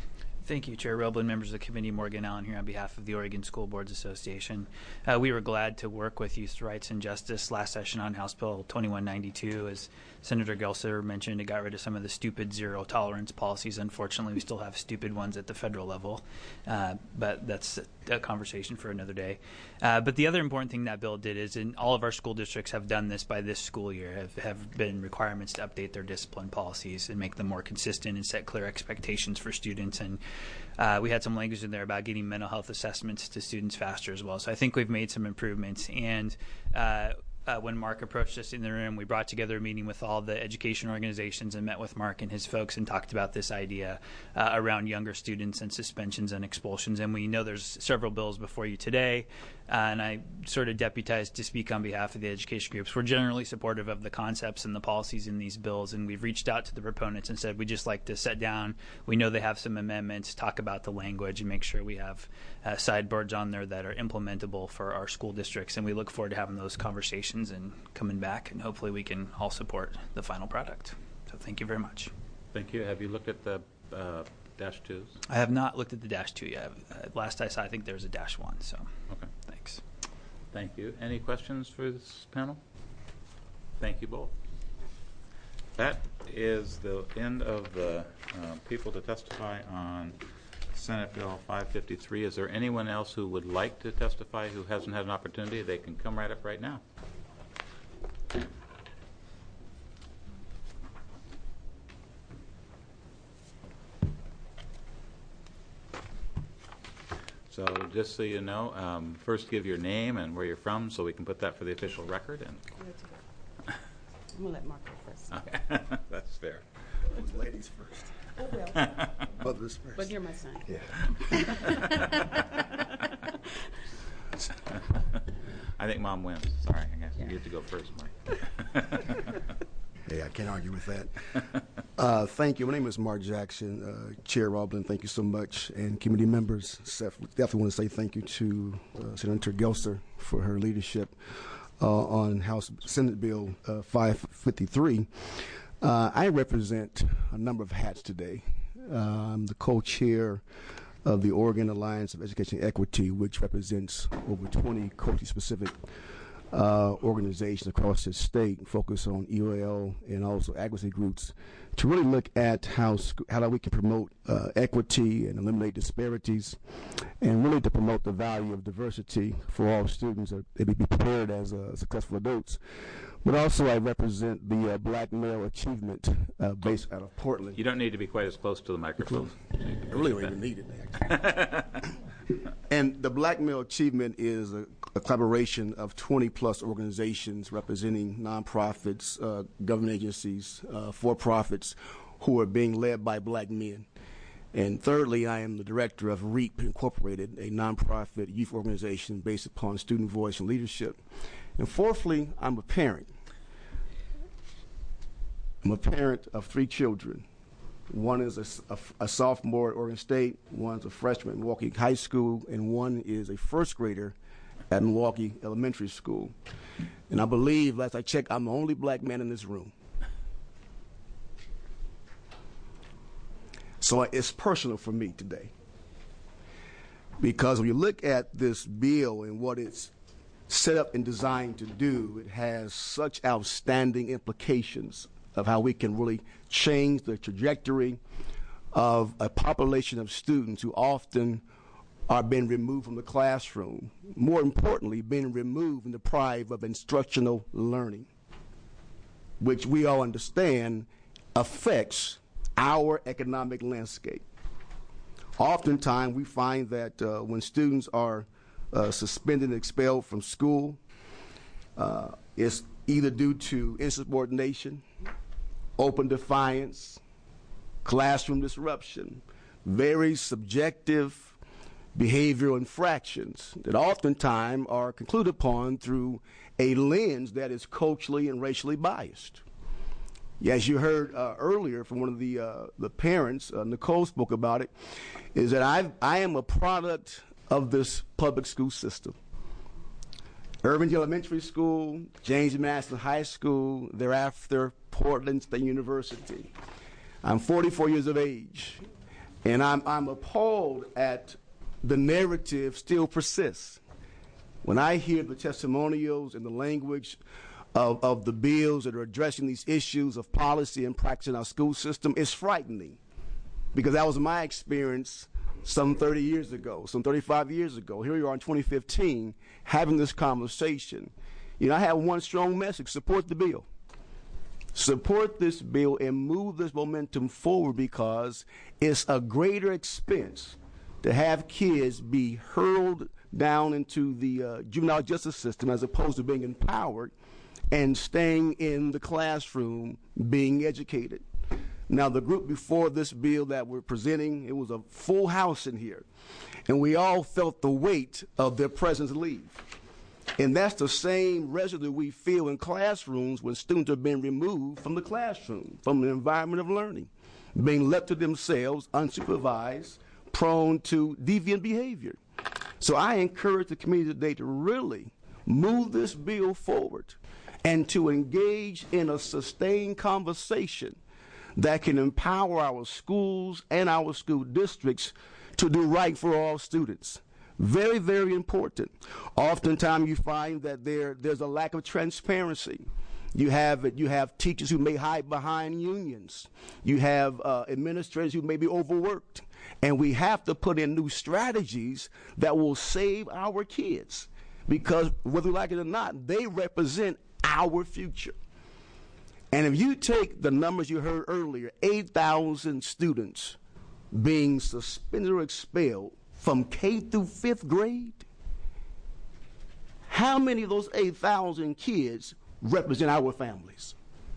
Thank you, Chair Roblin, members of the committee. Morgan Allen here on behalf of the Oregon School Boards Association. We were glad to work with Youth Rights and Justice last session on House Bill 2192. As Senator Gelser mentioned, it got rid of some of the stupid zero tolerance policies. Unfortunately, we still have stupid ones at the federal level, but that's a conversation for another day. But the other important thing that bill did is, in all of our school districts have done this by this school year, have been requirements to update their discipline policies and make them more consistent and set clear expectations for students. And we had some language in there about getting mental health assessments to students faster as well. So I think we've made some improvements. And when Mark approached us in the room, we brought together a meeting with all the education organizations and met with Mark and his folks and talked about this idea around younger students and suspensions and expulsions. And we know there's several bills before you today, and I sort of deputized to speak on behalf of the education groups. We're generally supportive of the concepts and the policies in these bills, and we've reached out to the proponents and said we'd just like to sit down. We know they have some amendments, talk about the language, and make sure we have sideboards on there that are implementable for our school districts. And we look forward to having those conversations and coming back, and hopefully we can all support the final product. So thank you very much. Thank you. Have you looked at the dash 2s? I have not looked at the dash 2 yet. Last I saw, I think there was a dash 1. So okay. Thanks. Thank you. Any questions for this panel? Thank you both. That is the end of the people to testify on Senate Bill 553. Is there anyone else who would like to testify who hasn't had an opportunity? They can come right up right now. So just so you know, first give your name and where you're from so we can put that for the official record. And I'm going to let Mark go first. Okay. That's fair. Ladies first. Oh, well. Mothers first. But you're my son. Yeah. I think Mom wins. Sorry, I guess you get to go first, Mike. Hey, I can't argue with that. Thank you. My name is Mark Jackson. Chair Roblin, thank you so much. And committee members, definitely want to say thank you to Senator Gelser for her leadership on Senate Bill 553. I represent a number of hats today. I'm the co-chair of the Oregon Alliance of Education Equity, which represents over 20 coaching-specific organizations across the state, focus on EOL and also advocacy groups, to really look at how we can promote equity and eliminate disparities, and really to promote the value of diversity for all students that they be prepared as successful adults. But also I represent the Black Male Achievement based out of Portland. You don't need to be quite as close to the microphone. I really don't even need it, actually. And the Black Male Achievement is a collaboration of 20-plus organizations representing nonprofits, government agencies, for-profits, who are being led by black men. And thirdly, I am the director of REAP Incorporated, a nonprofit youth organization based upon student voice and leadership. And fourthly, I'm a parent. I'm a parent of 3 children. One is a sophomore at Oregon State, one's a freshman at Milwaukee High School, and one is a first grader at Milwaukee Elementary School. And I believe, last I checked, I'm the only black man in this room. So it's personal for me today. Because when you look at this bill and what it's set up and designed to do, it has such outstanding implications of how we can really change the trajectory of a population of students who often are being removed from the classroom. More importantly, being removed and deprived of instructional learning, which we all understand affects our economic landscape. Oftentimes, we find that when students are suspended and expelled from school, it's either due to insubordination, open defiance, classroom disruption, very subjective behavioral infractions that oftentimes are concluded upon through a lens that is culturally and racially biased. As you heard earlier from one of the parents, Nicole spoke about it, is that I am a product of this public school system. Irving Elementary School, James Madison High School, thereafter Portland State University. I'm 44 years of age. And I'm appalled at the narrative still persists. When I hear the testimonials and the language of the bills that are addressing these issues of policy and practice in our school system, it's frightening, because that was my experience some 30 years ago, some 35 years ago. Here we are in 2015 having this conversation. You know, I have one strong message: support the bill. Support this bill and move this momentum forward, because it's a greater expense to have kids be hurled down into the juvenile justice system as opposed to being empowered and staying in the classroom being educated. Now, the group before this bill that we're presenting, it was a full house in here, and we all felt the weight of their presence leave. And that's the same residue we feel in classrooms when students are being removed from the classroom, from the environment of learning, being left to themselves, unsupervised, prone to deviant behavior. So I encourage the community today to really move this bill forward and to engage in a sustained conversation that can empower our schools and our school districts to do right for all students. Very, very important. Oftentimes you find that there's a lack of transparency. You have teachers who may hide behind unions. You have administrators who may be overworked. And we have to put in new strategies that will save our kids, because whether we like it or not, they represent our future. And if you take the numbers you heard earlier, 8,000 students being suspended or expelled from K through 5th grade, how many of those 8,000 kids represent our families?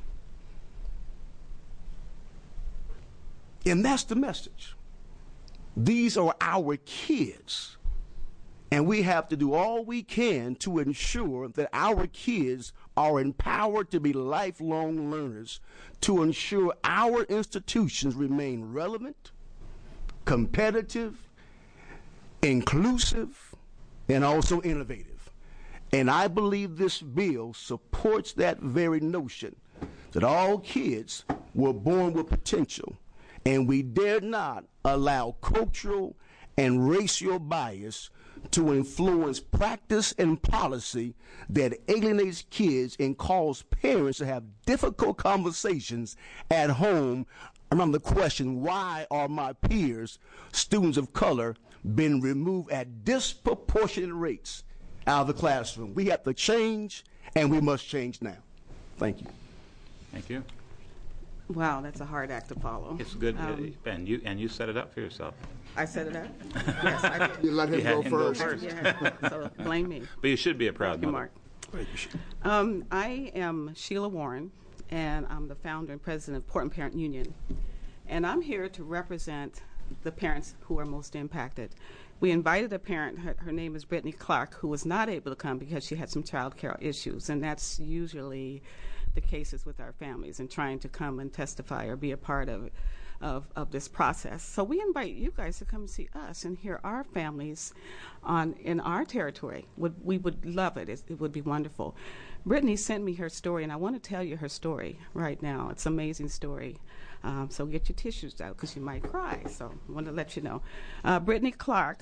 And that's the message. These are our kids, and we have to do all we can to ensure that our kids are empowered to be lifelong learners, to ensure our institutions remain relevant, competitive, inclusive, and also innovative. And I believe this bill supports that very notion, that all kids were born with potential, and we dare not allow cultural and racial bias to influence practice and policy that alienates kids and cause parents to have difficult conversations at home around the question, why are my peers, students of color, being removed at disproportionate rates out of the classroom? We have to change, and we must change now. Thank you. Thank you. Wow, that's a hard act to follow. It's good, and you set it up for yourself. I set it up? Yes, I did. You let him go first. Yeah, so blame me. But you should be a proud mother. Thank you, Mark. I am Sheila Warren, and I'm the founder and president of Portland Parent Union. And I'm here to represent the parents who are most impacted. We invited a parent, her name is Brittany Clark, who was not able to come because she had some child care issues, and that's usually the cases with our families and trying to come and testify or be a part of this process. So we invite you guys to come and see us and hear our families in our territory. We would love it. It would be wonderful. Brittany sent me her story, and I want to tell you her story right now. It's an amazing story. So get your tissues out because you might cry. So I want to let you know. Brittany Clark,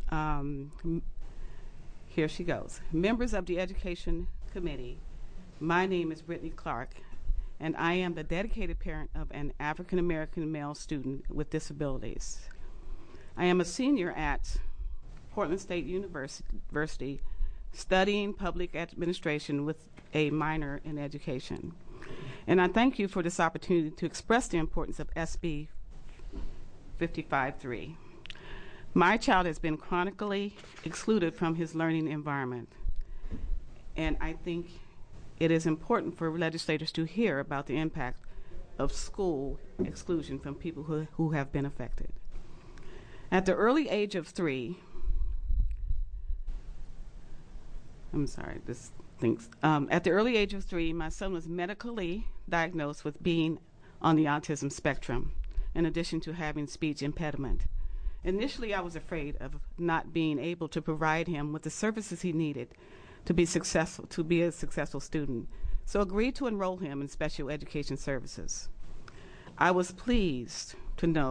here she goes. Members of the Education Committee, my name is Brittany Clark, and I am the dedicated parent of an African-American male student with disabilities. I am a senior at Portland State University, studying public administration with a minor in education. And I thank you for this opportunity to express the importance of SB 55-3. My child has been chronically excluded from his learning environment, and I think it is important for legislators to hear about the impact of school exclusion from people who have been affected. At the early age of 3, at the early age of 3, my son was medically diagnosed with being on the autism spectrum, in addition to having speech impediment. Initially, I was afraid of not being able to provide him with the services he needed to be a successful student, so agreed to enroll him in special education services. I was pleased to know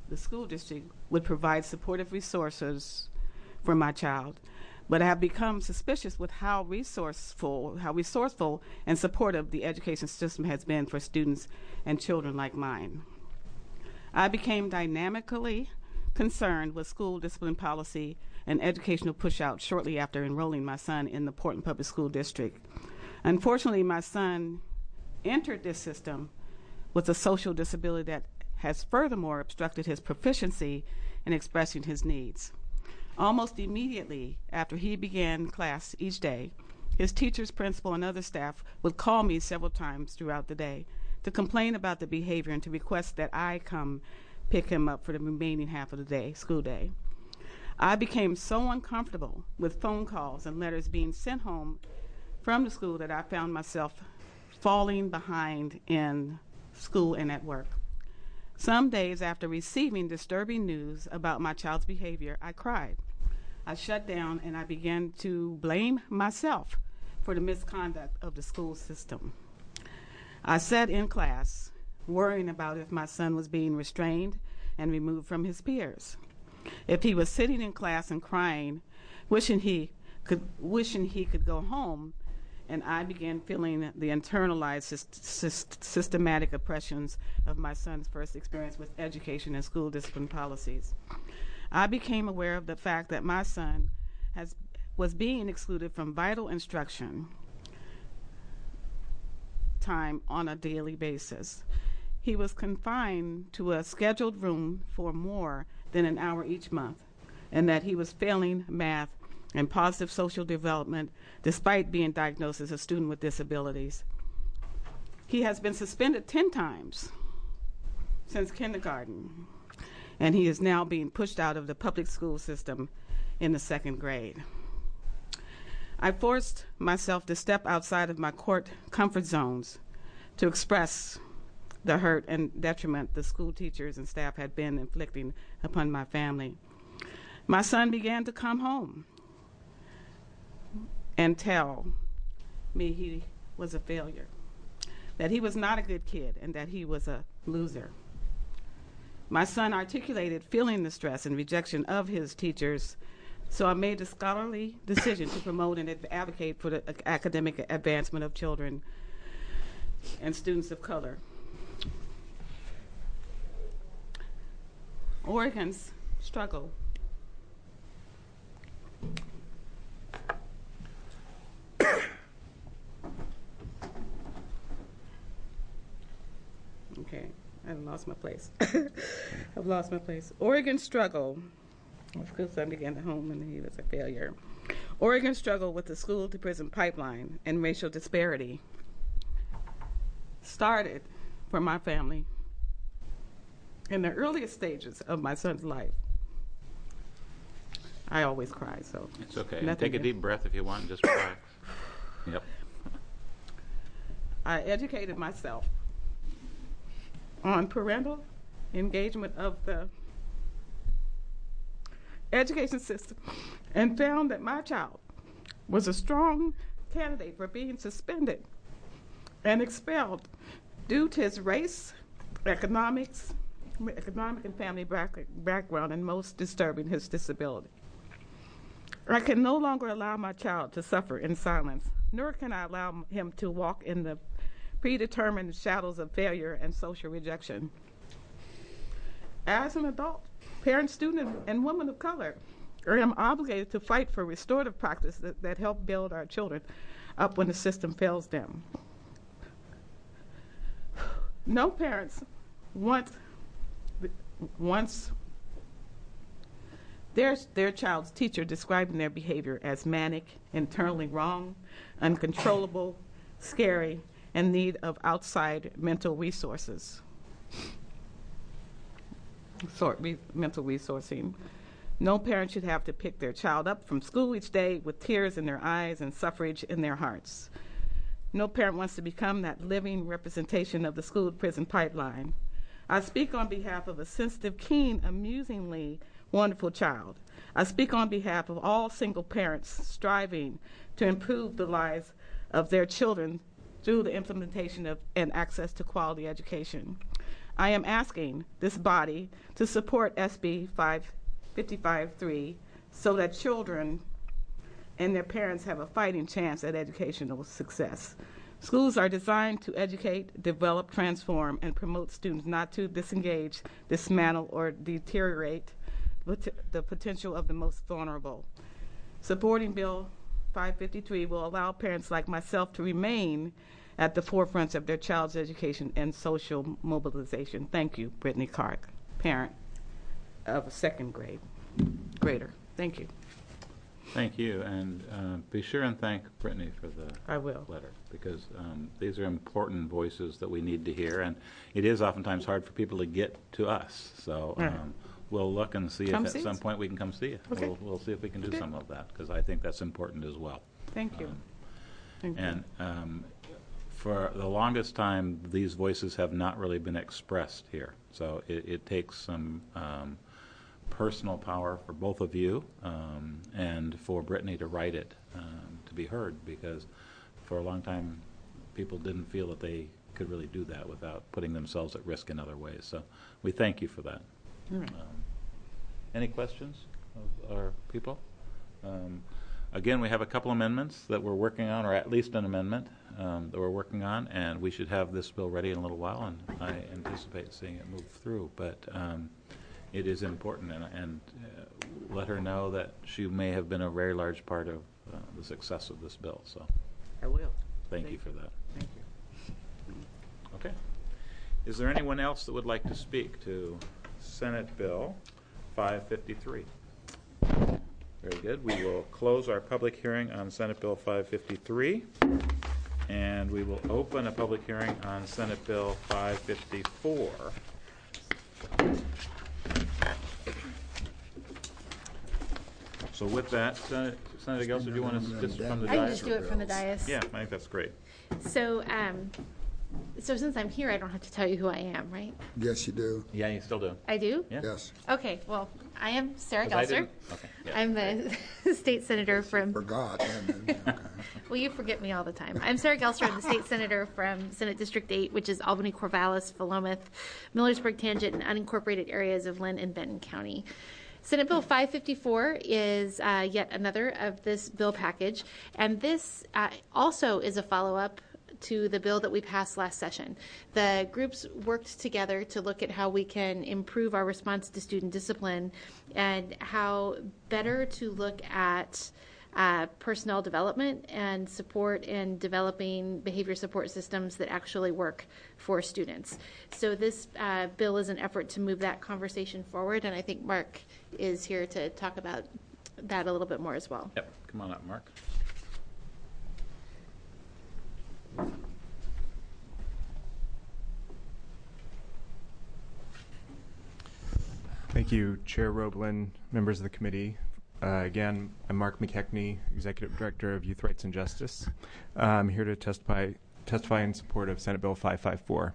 the school district would provide supportive resources for my child, but I have become suspicious with how resourceful and supportive the education system has been for students and children like mine. I became dynamically concerned with school discipline policy and educational push-out shortly after enrolling my son in the Portland Public School District. Unfortunately, my son entered this system with a social disability that has furthermore obstructed his proficiency in expressing his needs. Almost immediately after he began class each day, his teachers, principal, and other staff would call me several times throughout the day to complain about the behavior and to request that I come pick him up for the remaining half of the day, school day. I became so uncomfortable with phone calls and letters being sent home from the school that I found myself falling behind in school and at work. Some days after receiving disturbing news about my child's behavior, I cried. I shut down and I began to blame myself for the misconduct of the school system. I sat in class worrying about if my son was being restrained and removed from his peers, if he was sitting in class and crying, wishing he could go home, and I began feeling the internalized systematic oppressions of my son's first experience with education and school discipline policies. I became aware of the fact that my son was being excluded from vital instruction time on a daily basis. He was confined to a scheduled room for more than an hour each month, and that he was failing math and positive social development despite being diagnosed as a student with disabilities. He has been suspended 10 times since kindergarten, and he is now being pushed out of the public school system in the 2nd grade. I forced myself to step outside of my court comfort zones to express the hurt and detriment the school teachers and staff had been inflicting upon my family. My son began to come home and tell me he was a failure, that he was not a good kid, and that he was a loser. My son articulated feeling the stress and rejection of his teachers, so I made the scholarly decision to promote and advocate for the academic advancement of children and students of color. Oregon's struggle Okay, I've lost my place. I've lost my place. Oregon's struggle, of course I began at home and he was a failure. Oregon's struggle with the school-to-prison pipeline and racial disparity started for my family in the earliest stages of my son's life. I always cry, so. It's okay. Take a deep breath if you want and just relax. Yep. I educated myself on parental engagement of the education system and found that my child was a strong candidate for being suspended and expelled due to his race, economic and family background, and most disturbing, his disability. I can no longer allow my child to suffer in silence, nor can I allow him to walk in the predetermined shadows of failure and social rejection. As an adult, parent, student, and woman of color, I am obligated to fight for restorative practice that help build our children up when the system fails them. No parents wants their child's teacher describing their behavior as manic, internally wrong, uncontrollable, scary, and need of outside mental resources. Mental resourcing. No parent should have to pick their child up from school each day with tears in their eyes and suffrage in their hearts. No parent wants to become that living representation of the school-to-prison pipeline. I speak on behalf of a sensitive, keen, amusingly wonderful child. I speak on behalf of all single parents striving to improve the lives of their children through the implementation of and access to quality education. I am asking this body to support SB 555-3 so that children and their parents have a fighting chance at educational success. Schools are designed to educate, develop, transform, and promote students not to disengage, dismantle, or deteriorate the potential of the most vulnerable. Supporting Bill 553 will allow parents like myself to remain at the forefront of their child's education and social mobilization. Thank you, Brittany Clark, parent of a second grader. Thank you. Thank you, and be sure and thank Brittany for the letter, because these are important voices that we need to hear, and it is oftentimes hard for people to get to us. So we'll look and see if at some point we can come see you. Okay. We'll see if we can do some of that, because I think that's important as well. Thank you. And for the longest time, these voices have not really been expressed here. So it takes some personal power for both of you and for Brittany to write it to be heard, because for a long time people didn't feel that they could really do that without putting themselves at risk in other ways. So we thank you for that. Any questions of our people? Again, we have a couple amendments that we're working on, or at least an amendment that we're working on, and we should have this bill ready in a little while, and I anticipate seeing it move through. But it is important, and let her know that she may have been a very large part of the success of this bill. So I will. Thank you for that. Thank you. Okay. Is there anyone else that would like to speak to Senate Bill 553? Very good. We will close our public hearing on Senate Bill 553, and we will open a public hearing on Senate Bill 554. So with that, Senator Gelser, do you want to just from the dais? I can just do it from the dais. Yeah, I think that's great. So, so since I'm here, I don't have to tell you who I am, right? Yes, you do. Yeah, you still do. I do? Yeah. Yes. Okay, well, I am Sarah 'Cause I Gelser. didn't- okay, yeah. I'm the state senator from... Forgot. Well, you forget me all the time. I'm Sarah Gelser. I'm the state senator from Senate District 8, which is Albany, Corvallis, Philomath, Millersburg, Tangent, and unincorporated areas of Lynn and Benton County. Senate Bill 554 is yet another of this bill package, and this also is a follow-up to the bill that we passed last session. The groups worked together to look at how we can improve our response to student discipline and how better to look at personnel development and support in developing behavior support systems that actually work for students. So this bill is an effort to move that conversation forward, and I think Mark is here to talk about that a little bit more as well. Yep. Come on up, Mark. Thank you, Chair Roblin, members of the committee. Again, I'm Mark McKechnie, Executive Director of Youth Rights and Justice. I'm here to testify in support of Senate Bill 554.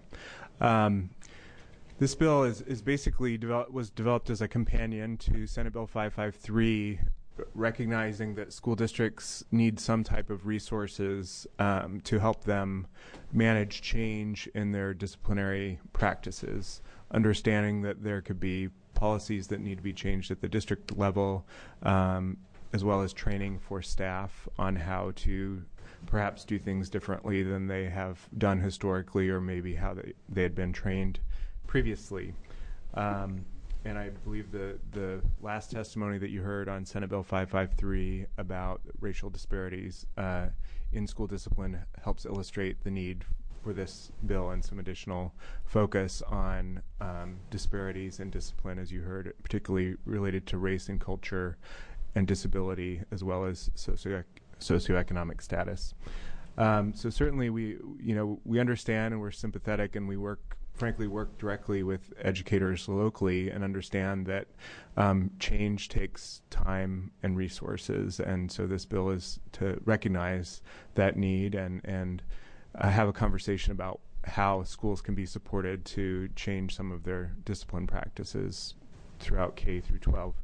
This bill is basically was developed as a companion to Senate Bill 553, recognizing that school districts need some type of resources to help them manage change in their disciplinary practices, understanding that there could be policies that need to be changed at the district level, as well as training for staff on how to perhaps do things differently than they have done historically, or maybe how they had been trained previously. And I believe the last testimony that you heard on Senate Bill 553 about racial disparities in school discipline helps illustrate the need for this bill and some additional focus on disparities in discipline, as you heard, particularly related to race and culture and disability, as well as socioeconomic status. So certainly we understand and we're sympathetic, and we frankly work directly with educators locally and understand that change takes time and resources, and so this bill is to recognize that need and have a conversation about how schools can be supported to change some of their discipline practices throughout K through 12.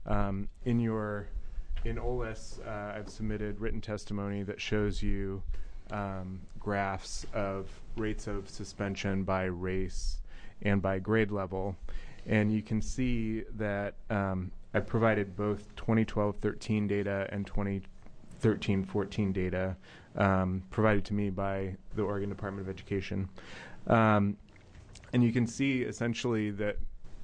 In OLS, I've submitted written testimony that shows you graphs of rates of suspension by race and by grade level. And you can see that I provided both 2012-13 data and 2013-14 data provided to me by the Oregon Department of Education. And you can see essentially that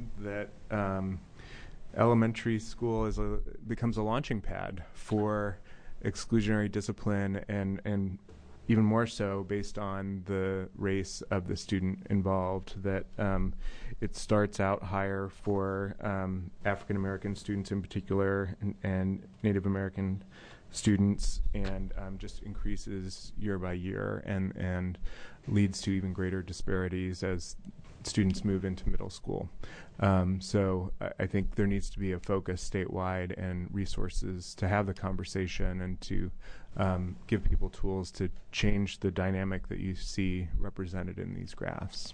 elementary school becomes a launching pad for exclusionary discipline, and even more so based on the race of the student involved, that it starts out higher for African American students in particular, and Native American students, and just increases year by year, and leads to even greater disparities as students move into middle school. So I think there needs to be a focus statewide and resources to have the conversation and to give people tools to change the dynamic that you see represented in these graphs.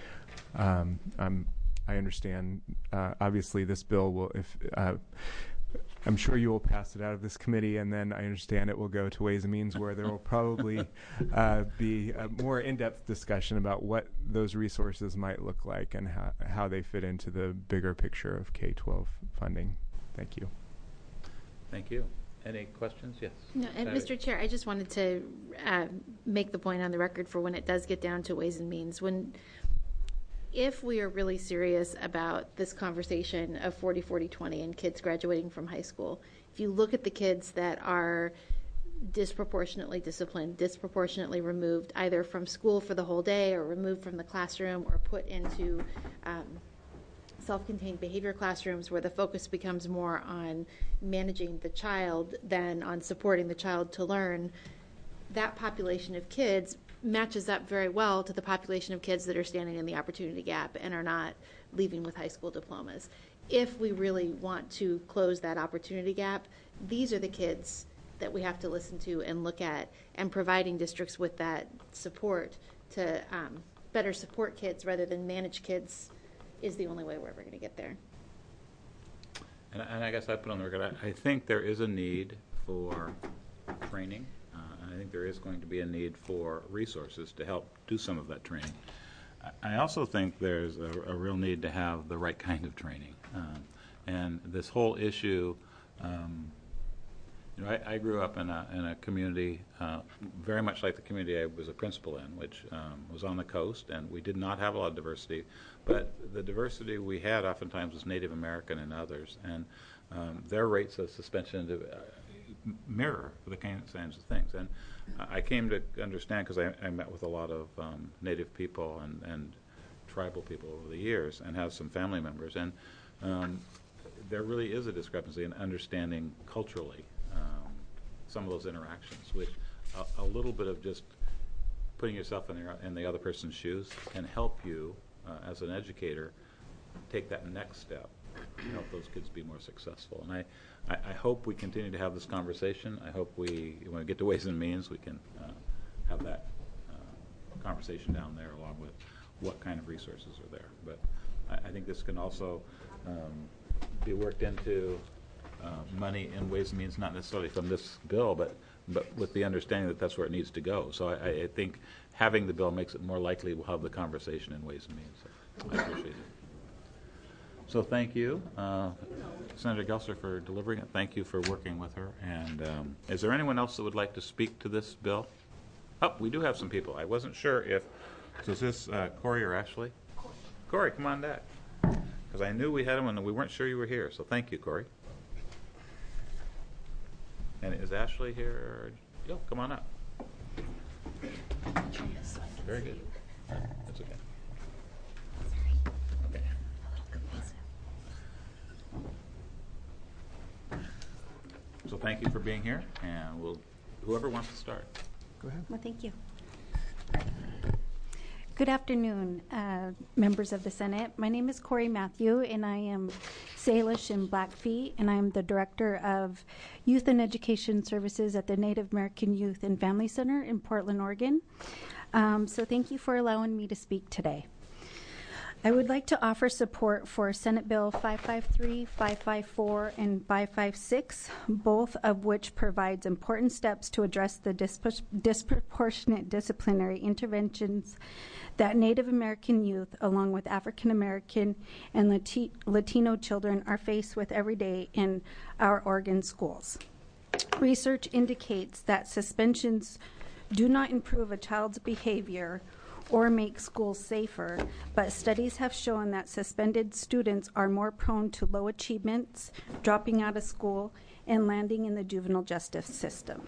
I understand, obviously, this bill will, I'm sure you will pass it out of this committee, and then I understand it will go to Ways and Means, where there will probably be a more in-depth discussion about what those resources might look like and how they fit into the bigger picture of K-12 funding. Thank you. Thank you. Any questions? Yes. No, and Mr. Chair, I just wanted to make the point on the record for when it does get down to Ways and Means. If we are really serious about this conversation of 40-40-20 and kids graduating from high school, if you look at the kids that are disproportionately disciplined, disproportionately removed either from school for the whole day or removed from the classroom or put into self-contained behavior classrooms where the focus becomes more on managing the child than on supporting the child to learn, that population of kids matches up very well to the population of kids that are standing in the opportunity gap and are not leaving with high school diplomas. If we really want to close that opportunity gap, these are the kids that we have to listen to and look at, and providing districts with that support to better support kids rather than manage kids is the only way we're ever going to get there. And I guess I put on the record, I think there is a need for training. I think there is going to be a need for resources to help do some of that training. I also think there's a real need to have the right kind of training. And this whole issue, I grew up in a community very much like the community I was a principal in, which was on the coast, and we did not have a lot of diversity. But the diversity we had oftentimes was Native American and others, and their rates of suspension mirror the kinds of things. And I came to understand, because I met with a lot of Native people and tribal people over the years and have some family members, and there really is a discrepancy in understanding culturally some of those interactions, which a little bit of just putting yourself in the other person's shoes can help you as an educator take that next step and help those kids be more successful. And I hope we continue to have this conversation. I hope when we get to Ways and Means, we can have that conversation down there along with what kind of resources are there. But I think this can also be worked into money in Ways and Means, not necessarily from this bill, but with the understanding that that's where it needs to go. So I think having the bill makes it more likely we'll have the conversation in Ways and Means. So I appreciate it. So thank you, Senator Gelser, for delivering it. Thank you for working with her. And is there anyone else that would like to speak to this bill? Oh, we do have some people. I wasn't sure if, so is this Corey or Ashley? Corey, come on back. Because I knew we had him and we weren't sure you were here. So thank you, Corey. And is Ashley here? Yo, come on up. Very good. That's okay. So thank you for being here, and whoever wants to start. Go ahead. Well, thank you. Good afternoon, members of the Senate. My name is Corey Matthew, and I am Salish in Blackfeet, and I am the Director of Youth and Education Services at the Native American Youth and Family Center in Portland, Oregon. So thank you for allowing me to speak today. I would like to offer support for Senate Bill 553, 554, and 556, both of which provides important steps to address the disproportionate disciplinary interventions that Native American youth, along with African American and Latino children, are faced with every day in our Oregon schools. Research indicates that suspensions do not improve a child's behavior or make schools safer, but studies have shown that suspended students are more prone to low achievements, dropping out of school, and landing in the juvenile justice system.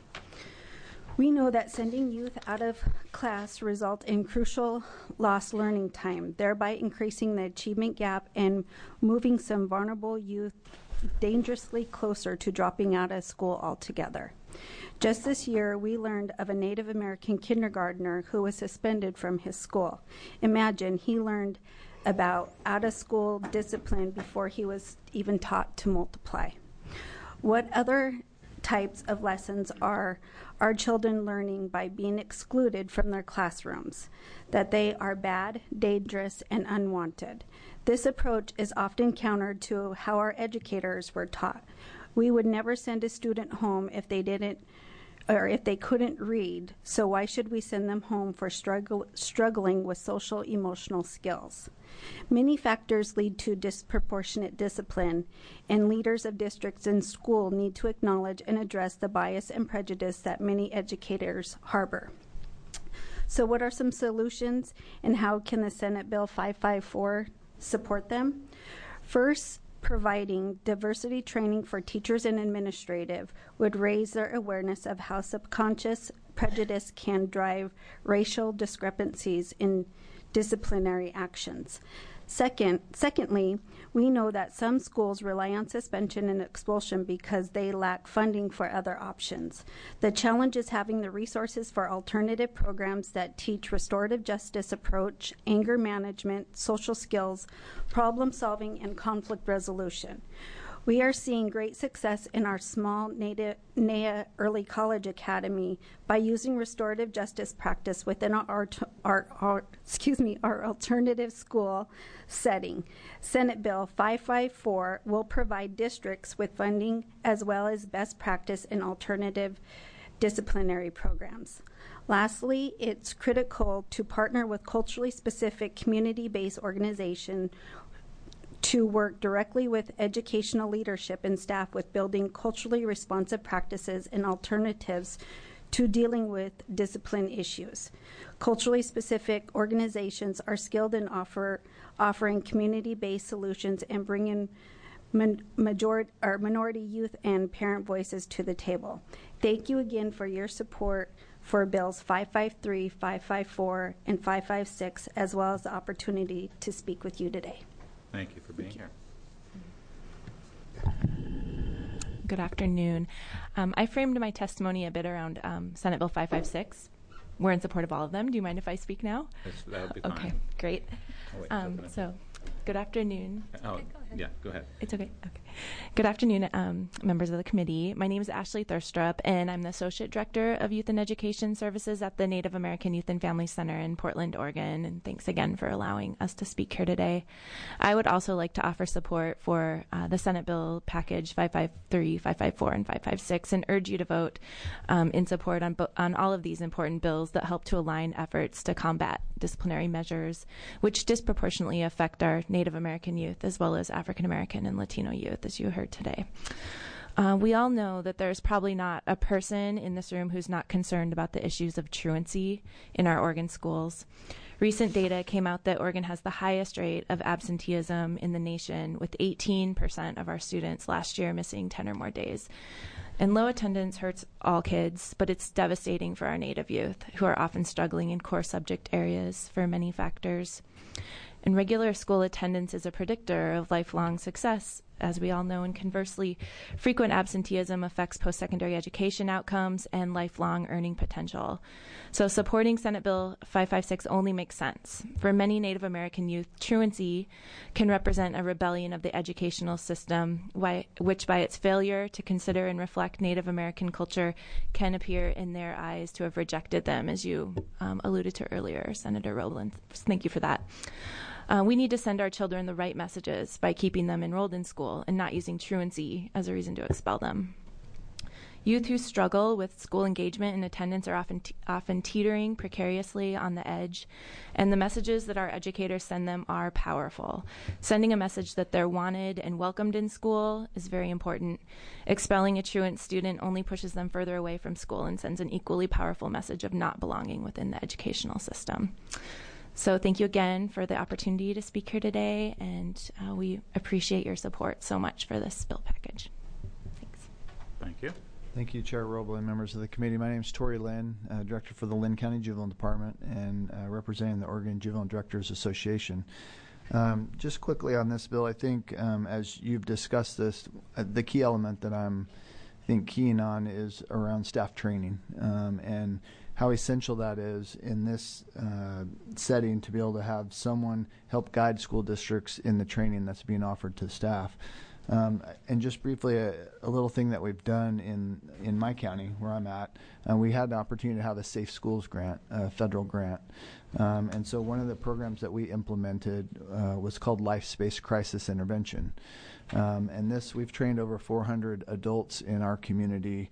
We know that sending youth out of class results in crucial lost learning time, thereby increasing the achievement gap and moving some vulnerable youth dangerously closer to dropping out of school altogether. Just this year, we learned of a Native American kindergartner who was suspended from his school. Imagine, he learned about out-of-school discipline before he was even taught to multiply. What other types of lessons are our children learning by being excluded from their classrooms? That they are bad, dangerous, and unwanted. This approach is often countered to how our educators were taught. We would never send a student home if they couldn't read, so why should we send them home for struggling with social emotional skills? Many factors lead to disproportionate discipline, and leaders of districts and school need to acknowledge and address the bias and prejudice that many educators harbor. So what are some solutions, and how can the Senate Bill 554 support them? First, providing diversity training for teachers and administrative would raise their awareness of how subconscious prejudice can drive racial discrepancies in disciplinary actions. Secondly, we know that some schools rely on suspension and expulsion because they lack funding for other options. The challenge is having the resources for alternative programs that teach restorative justice approach, anger management, social skills, problem solving, and conflict resolution. We are seeing great success in our small NAIA Early College Academy by using restorative justice practice within our alternative school setting. Senate Bill 554 will provide districts with funding as well as best practice in alternative disciplinary programs. Lastly, it's critical to partner with culturally specific community-based organizations to work directly with educational leadership and staff with building culturally responsive practices and alternatives to dealing with discipline issues. Culturally specific organizations are skilled in offering community-based solutions and bringing minority youth and parent voices to the table. Thank you again for your support for Bills 553, 554, and 556, as well as the opportunity to speak with you today. Thank you for being here. Good afternoon. I framed my testimony a bit around Senate Bill 556. We're in support of all of them. Do you mind if I speak now? That would be fine. Okay, great. So, good afternoon. Oh, yeah, go ahead. It's okay. Okay. Good afternoon, members of the committee. My name is Ashley Thurstrup, and I'm the Associate Director of Youth and Education Services at the Native American Youth and Family Center in Portland, Oregon. And thanks again for allowing us to speak here today. I would also like to offer support for the Senate Bill Package 553, 554, and 556, and urge you to vote in support on all of these important bills that help to align efforts to combat disciplinary measures, which disproportionately affect our Native American youth as well as African American and Latino youth, as you heard today. We all know that there's probably not a person in this room who's not concerned about the issues of truancy in our Oregon schools. Recent data came out that Oregon has the highest rate of absenteeism in the nation, with 18% of our students last year missing 10 or more days. And low attendance hurts all kids, but it's devastating for our Native youth, who are often struggling in core subject areas for many factors. And regular school attendance is a predictor of lifelong success, as we all know, and conversely, frequent absenteeism affects post-secondary education outcomes and lifelong earning potential. So supporting Senate Bill 556 only makes sense. For many Native American youth, truancy can represent a rebellion of the educational system, which by its failure to consider and reflect Native American culture can appear in their eyes to have rejected them, as you alluded to earlier, Senator Roblin. Thank you for that. We need to send our children the right messages by keeping them enrolled in school and not using truancy as a reason to expel them. Youth who struggle with school engagement and attendance are often teetering precariously on the edge, and the messages that our educators send them are powerful. Sending a message that they're wanted and welcomed in school is very important. Expelling a truant student only pushes them further away from school and sends an equally powerful message of not belonging within the educational system. So thank you again for the opportunity to speak here today, and we appreciate your support so much for this bill package. Thanks. Thank you. Thank you, Chair Roble and members of the committee. My name is Tori Lynn, Director for the Lynn County Juvenile Department and representing the Oregon Juvenile Directors Association. Just quickly on this bill, I think as you've discussed this, the key element that I'm keen on is around staff training and how essential that is in this setting to be able to have someone help guide school districts in the training that's being offered to staff. And just briefly, a little thing that we've done in my county where I'm at, we had the opportunity to have a Safe Schools grant, a federal grant. And so one of the programs that we implemented was called Life Space Crisis Intervention. And this, we've trained over 400 adults in our community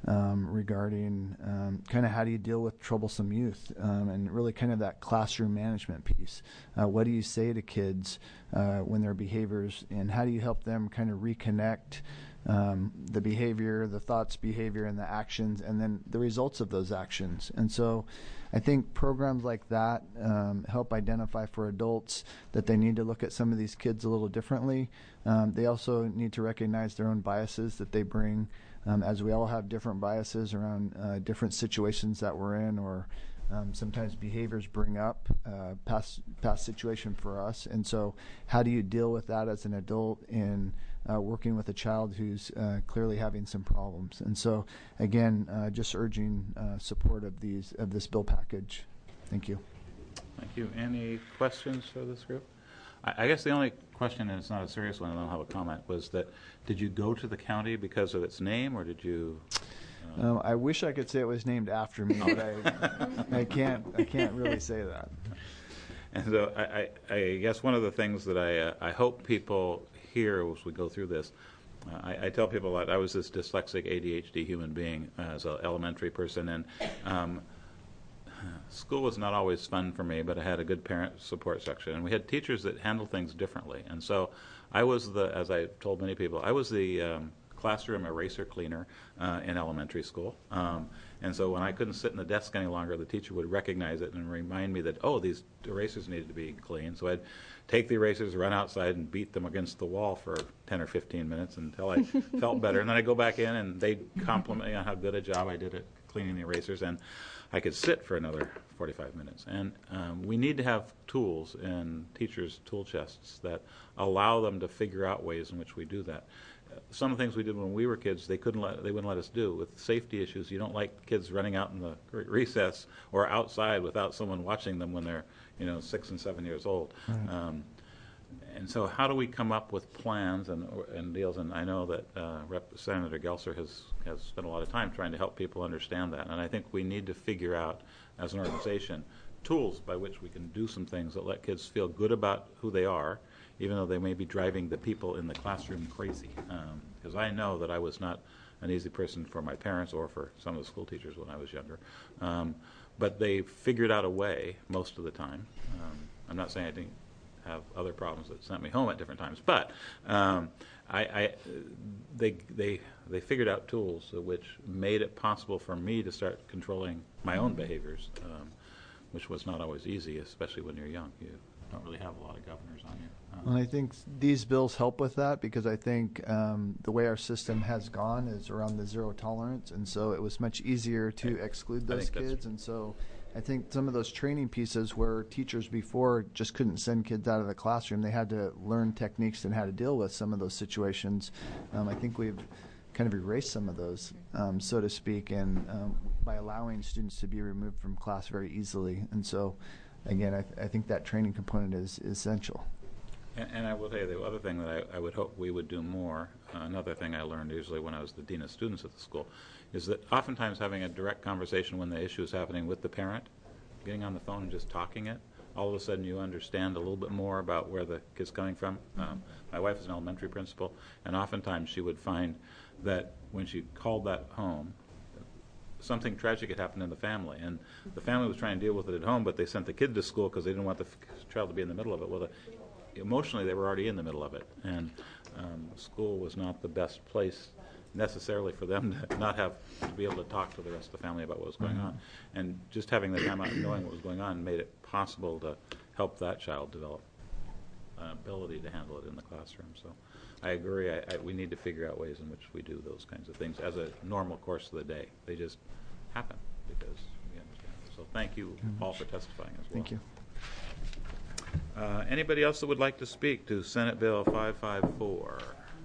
regarding kind of how do you deal with troublesome youth and really kind of that classroom management piece. What do you say to kids when their behaviors, and how do you help them kind of reconnect the behavior, the thoughts, behavior, and the actions, and then the results of those actions. And so I think programs like that help identify for adults that they need to look at some of these kids a little differently. They also need to recognize their own biases that they bring, as we all have different biases around different situations that we're in, or sometimes behaviors bring up past situation for us. And so how do you deal with that as an adult in working with a child who's clearly having some problems? And so again, just urging support of this bill package. Thank you. Thank you. Any questions for this group? I guess the only question, and it's not a serious one, I don't have a comment, was that did you go to the county because of its name, or did you? I wish I could say it was named after me, but I can't really say that. And so I guess one of the things that I hope people hear as we go through this, I tell people that I was this dyslexic ADHD human being as an elementary person, and school was not always fun for me, but I had a good parent support section, and we had teachers that handled things differently. And so I was as I told many people, I was the classroom eraser cleaner in elementary school. And so when I couldn't sit in the desk any longer, the teacher would recognize it and remind me that, oh, these erasers needed to be cleaned. So I'd take the erasers, run outside, and beat them against the wall for 10 or 15 minutes until I felt better. And then I'd go back in, and they'd compliment me on how good a job I did at cleaning the erasers, and I could sit for another 45 minutes. And we need to have tools in teachers' tool chests that allow them to figure out ways in which we do that. Some of the things we did when we were kids, they wouldn't let us do. With safety issues, you don't like kids running out in the recess or outside without someone watching them when they're 6 and 7 years old. Right. And so how do we come up with plans and deals? And I know that Senator Gelser has spent a lot of time trying to help people understand that. And I think we need to figure out, as an organization, tools by which we can do some things that let kids feel good about who they are, even though they may be driving the people in the classroom crazy. Because I know that I was not an easy person for my parents or for some of the school teachers when I was younger. But they figured out a way most of the time. I'm not saying I didn't have other problems that sent me home at different times, but they figured out tools which made it possible for me to start controlling my own behaviors, which was not always easy, especially when you're young. You don't really have a lot of governors on you. And I think these bills help with that, because I think the way our system has gone is around the zero tolerance, and so it was much easier to exclude those kids. And so I think some of those training pieces where teachers before just couldn't send kids out of the classroom, they had to learn techniques and how to deal with some of those situations. I think we've kind of erased some of those, so to speak, and by allowing students to be removed from class very easily. And so, again, I think that training component is essential. And I will tell you the other thing that I would hope we would do more, another thing I learned usually when I was the dean of students at the school, is that oftentimes having a direct conversation when the issue is happening with the parent, getting on the phone and just talking it, all of a sudden you understand a little bit more about where the kid's coming from. My wife is an elementary principal, and oftentimes she would find that when she called that home, something tragic had happened in the family, and the family was trying to deal with it at home, but they sent the kid to school because they didn't want the child to be in the middle of it. Well, emotionally they were already in the middle of it, and school was not the best place necessarily for them to not have to be able to talk to the rest of the family about what was going on. And just having the time out and knowing what was going on made it possible to help that child develop an ability to handle it in the classroom. So I agree. We need to figure out ways in which we do those kinds of things as a normal course of the day. They just happen because we understand it. So thank you all for testifying as well. Thank you. Anybody else that would like to speak to Senate Bill 554?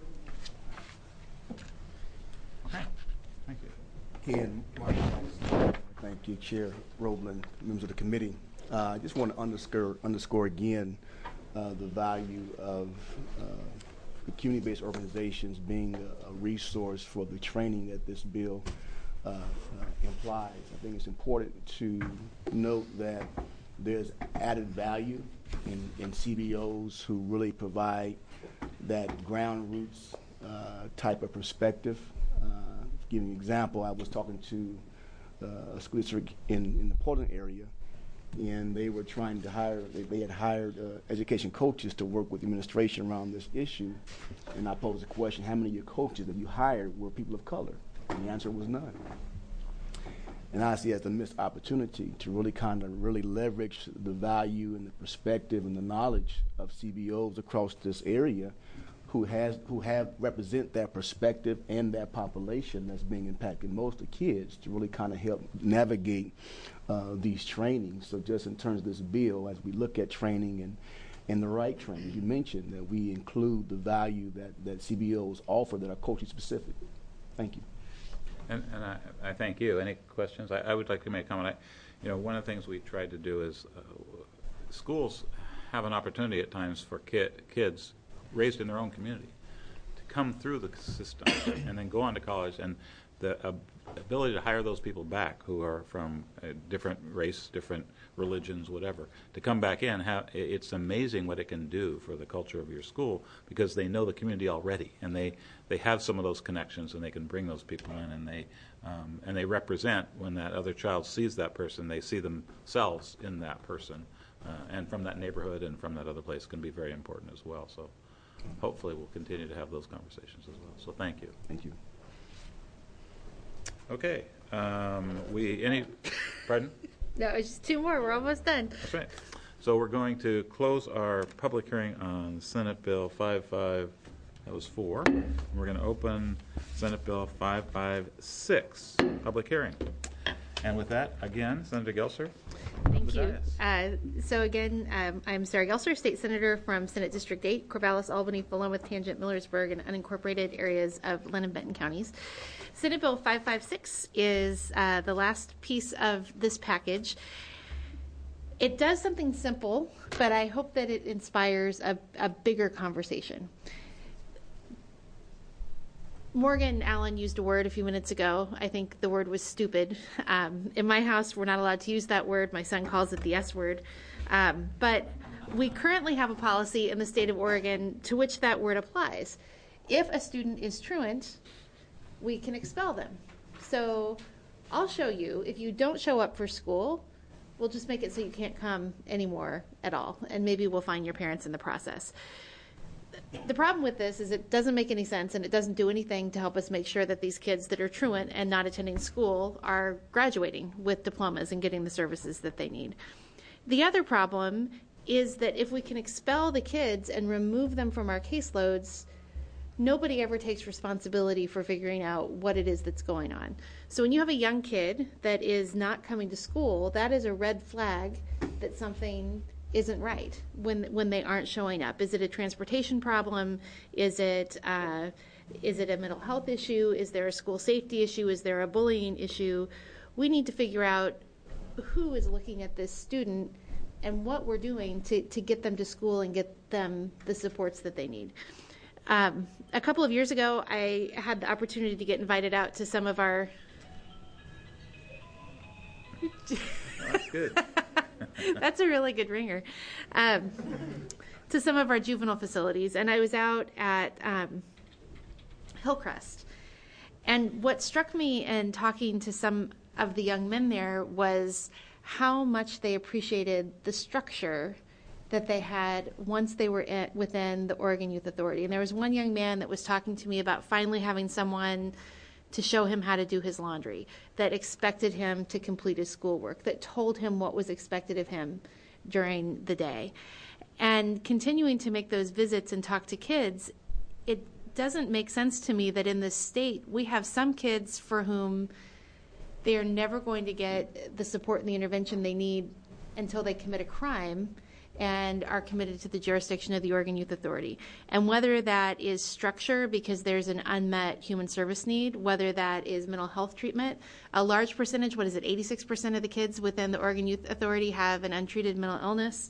Okay. Thank you. Again, thank you, Chair Roeblen, members of the committee. I just want to underscore again the value of the community-based organizations being a resource for the training that this bill implies. I think it's important to note that there's added value in CBOs who really provide that ground roots type of perspective. To give you an example, I was talking to a school district in the Portland area, and they were trying to hire, they had hired education coaches to work with the administration around this issue. And I posed the question, how many of your coaches that you hired were people of color? And the answer was none. And I see it as a missed opportunity to really really leverage the value and the perspective and the knowledge of CBOs across this area who represent that perspective and that population that's being impacted, most the kids, to really kind of help navigate these trainings. So just in terms of this bill, as we look at training and the right training, you mentioned that we include the value that CBOs offer that are coaching specific. Thank you. And I thank you. Any questions? I would like to make a comment. One of the things we tried to do is schools have an opportunity at times for kids raised in their own community to come through the system and then go on to college, and the ability to hire those people back who are from a different race, different religions, whatever, to come back in, it's amazing what it can do for the culture of your school because they know the community already, and they have some of those connections, and they can bring those people in, and they represent, when that other child sees that person, they see themselves in that person, and from that neighborhood and from that other place can be very important as well. So hopefully we'll continue to have those conversations as well. So thank you. Thank you. Okay. Pardon? No, it's just two more. We're almost done. That's right. So we're going to close our public hearing on Senate Bill 55. That was 4. We're going to open Senate Bill 556 public hearing. And with that, again, Senator Gelser. Thank you. So again, I'm Sarah Gelser, State Senator from Senate District 8, Corvallis, Albany, Philomath, Tangent, Millersburg, and unincorporated areas of Lynn and Benton counties. Senate Bill 556 is the last piece of this package. It does something simple, but I hope that it inspires a bigger conversation. Morgan Allen used a word a few minutes ago. I think the word was stupid. In my house, we're not allowed to use that word. My son calls it the S word. But we currently have a policy in the state of Oregon to which that word applies. If a student is truant, we can expel them. So I'll show you. If you don't show up for school, we'll just make it so you can't come anymore at all. And maybe we'll find your parents in the process. The problem with this is it doesn't make any sense, and it doesn't do anything to help us make sure that these kids that are truant and not attending school are graduating with diplomas and getting the services that they need. The other problem is that if we can expel the kids and remove them from our caseloads, nobody ever takes responsibility for figuring out what it is that's going on. So when you have a young kid that is not coming to school, that is a red flag that something isn't right when they aren't showing up. Is it a transportation problem? Is it a mental health issue? Is there a school safety issue? Is there a bullying issue? We need to figure out who is looking at this student and what we're doing to get them to school and get them the supports that they need. A couple of years ago, I had the opportunity to get invited out to some of our... That's good. That's a really good ringer. To some of our juvenile facilities, and I was out at Hillcrest. And what struck me in talking to some of the young men there was how much they appreciated the structure that they had once they were within the Oregon Youth Authority. And there was one young man that was talking to me about finally having someone to show him how to do his laundry, that expected him to complete his schoolwork, that told him what was expected of him during the day. And continuing to make those visits and talk to kids, it doesn't make sense to me that in this state we have some kids for whom they are never going to get the support and the intervention they need until they commit a crime and are committed to the jurisdiction of the Oregon Youth Authority. And whether that is structure because there's an unmet human service need, whether that is mental health treatment, a large percentage, 86% of the kids within the Oregon Youth Authority have an untreated mental illness,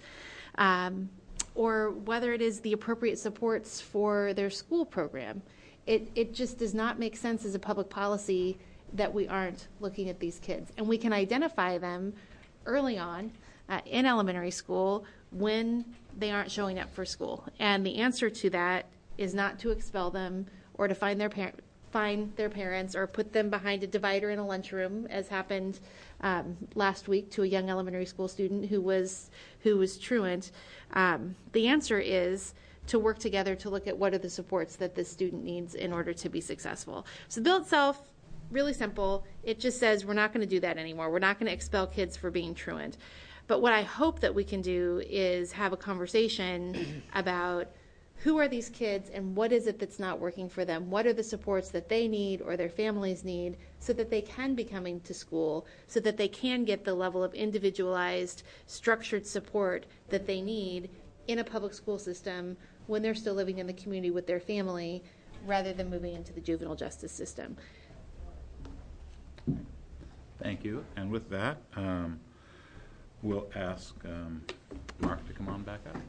or whether it is the appropriate supports for their school program. It just does not make sense as a public policy that we aren't looking at these kids. And we can identify them early on in elementary school when they aren't showing up for school. And the answer to that is not to expel them or to find their parents or put them behind a divider in a lunchroom, as happened last week to a young elementary school student who was truant. The answer is to work together to look at what are the supports that this student needs in order to be successful. So the bill itself, really simple. It just says we're not going to do that anymore. We're not going to expel kids for being truant. But what I hope that we can do is have a conversation about who are these kids and what is it that's not working for them? What are the supports that they need or their families need so that they can be coming to school, so that they can get the level of individualized, structured support that they need in a public school system when they're still living in the community with their family rather than moving into the juvenile justice system. Thank you. And with that, we'll ask Mark to come on back up.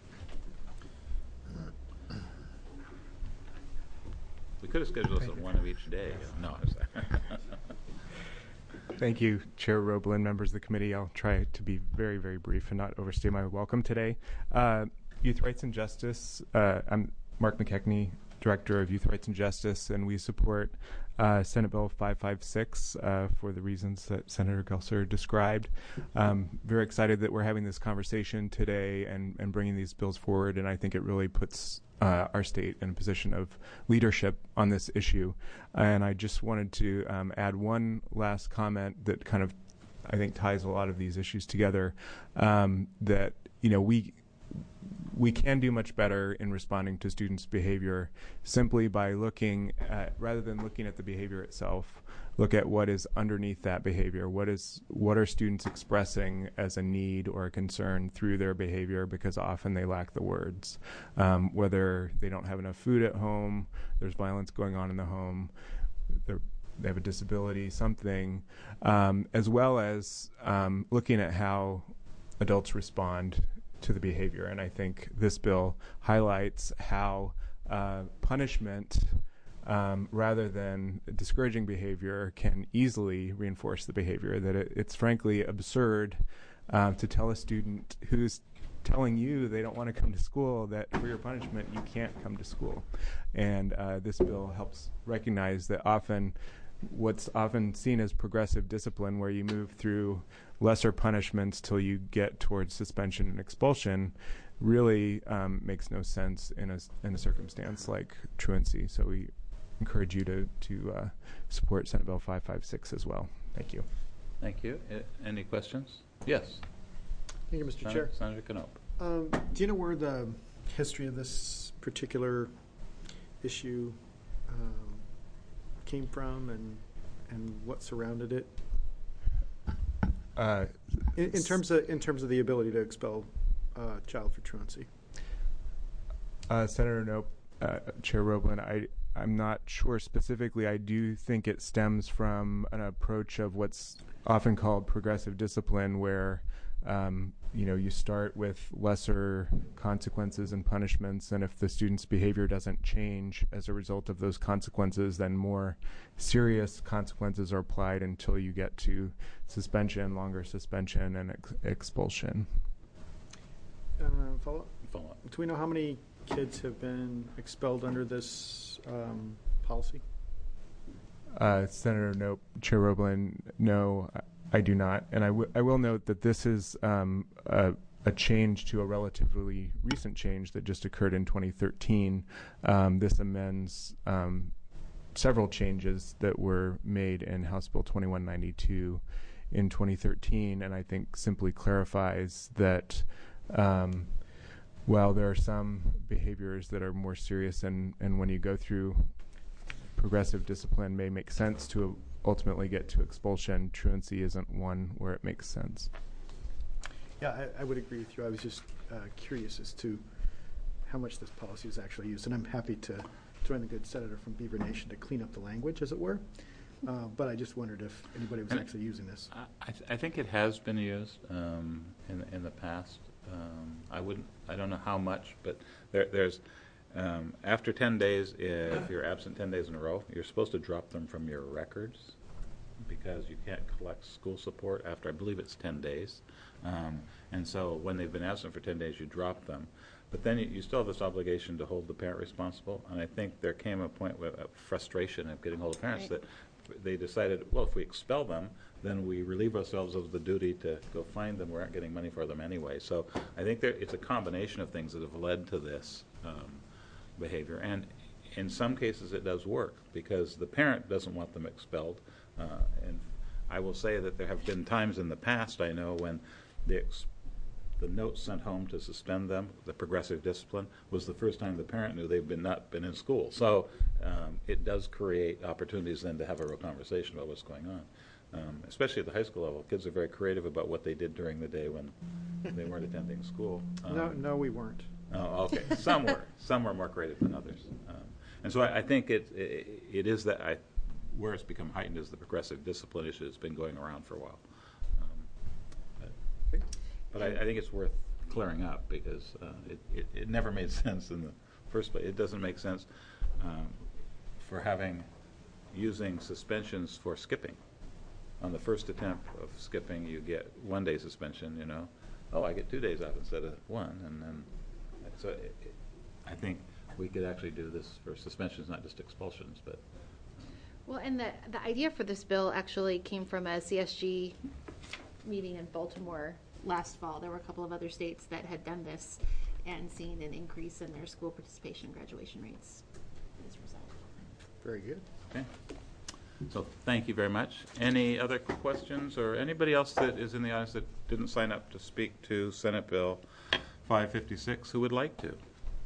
We could have scheduled this at one of each day. No. Thank you, Chair Roblin, members of the committee. I'll try to be very, very brief and not overstay my welcome today. Youth Rights and Justice. I'm Mark McKechnie, Director of Youth Rights and Justice, and we support Senate Bill 556 for the reasons that Senator Gelser described. Very excited that we're having this conversation today and bringing these bills forward, and I think it really puts our state in a position of leadership on this issue. And I just wanted to add one last comment that kind of, I think, ties a lot of these issues together, that, you know, we can do much better in responding to students' behavior simply by looking at, rather than looking at the behavior itself, look at what is underneath that behavior. What are students expressing as a need or a concern through their behavior, because often they lack the words. Whether they don't have enough food at home, there's violence going on in the home, they have a disability, something, as well as looking at how adults respond to the behavior. And I think this bill highlights how punishment, rather than discouraging behavior, can easily reinforce the behavior. That it's frankly absurd to tell a student who's telling you they don't want to come to school that for your punishment you can't come to school. And this bill helps recognize that what's often seen as progressive discipline, where you move through lesser punishments till you get towards suspension and expulsion, really makes no sense in a circumstance like truancy. So we encourage you to support Senate Bill 556 as well. Thank you. Thank you. Any questions? Yes. Thank you, Mr. Chair. Senator Knopp. Do you know where the history of this particular issue came from and what surrounded it? In terms of the ability to expel a child for truancy. Senator Knopp, Chair Roblin, I'm not sure specifically. I do think it stems from an approach of what's often called progressive discipline, where you start with lesser consequences and punishments, and if the student's behavior doesn't change as a result of those consequences, then more serious consequences are applied until you get to suspension, longer suspension, and expulsion. Follow-up? Follow-up. Do we know how many kids have been expelled under this policy? Senator Nope, Chair Roblin, no, I do not. And I will note that this is a change to a relatively recent change that just occurred in 2013. This amends several changes that were made in House Bill 2192 in 2013, and I think simply clarifies that while there are some behaviors that are more serious and when you go through progressive discipline may make sense to ultimately get to expulsion, truancy isn't one where it makes sense. Yeah, I would agree with you. I was just curious as to how much this policy is actually used, and I'm happy to join the good senator from Beaver Nation to clean up the language, as it were. But I just wondered if anybody was actually using this. I think it has been used in the past. I don't know how much, but there's after 10 days, if you're absent 10 days in a row, you're supposed to drop them from your records because you can't collect school support after, I believe it's 10 days. And so when they've been absent for 10 days, you drop them. But then you still have this obligation to hold the parent responsible. And I think there came a point with frustration of getting hold of parents that they decided, well, if we expel them, then we relieve ourselves of the duty to go find them. We aren't getting money for them anyway. So I think it's a combination of things that have led to this behavior. And in some cases it does work because the parent doesn't want them expelled. And I will say that there have been times in the past, I know, when the note sent home to suspend them, the progressive discipline, was the first time the parent knew they've not been in school. So it does create opportunities then to have a real conversation about what's going on. Especially at the high school level, kids are very creative about what they did during the day when they weren't attending school. No, we weren't. Oh, okay. Some were more creative than others. And so I think it is that where it's become heightened is the progressive discipline issue that's been going around for a while. But I think it's worth clearing up because it never made sense in the first place. It doesn't make sense for using suspensions for skipping. On the first attempt of skipping, you get 1 day suspension, Oh, I get 2 days off instead of 1. And then, so I think we could actually do this for suspensions, not just expulsions. But well, and the idea for this bill actually came from a CSG meeting in Baltimore last fall. There were a couple of other states that had done this and seen an increase in their school participation and graduation rates as a result. Very good. Okay. So thank you very much. Any other questions or anybody else that is in the audience that didn't sign up to speak to Senate Bill 556 who would like to?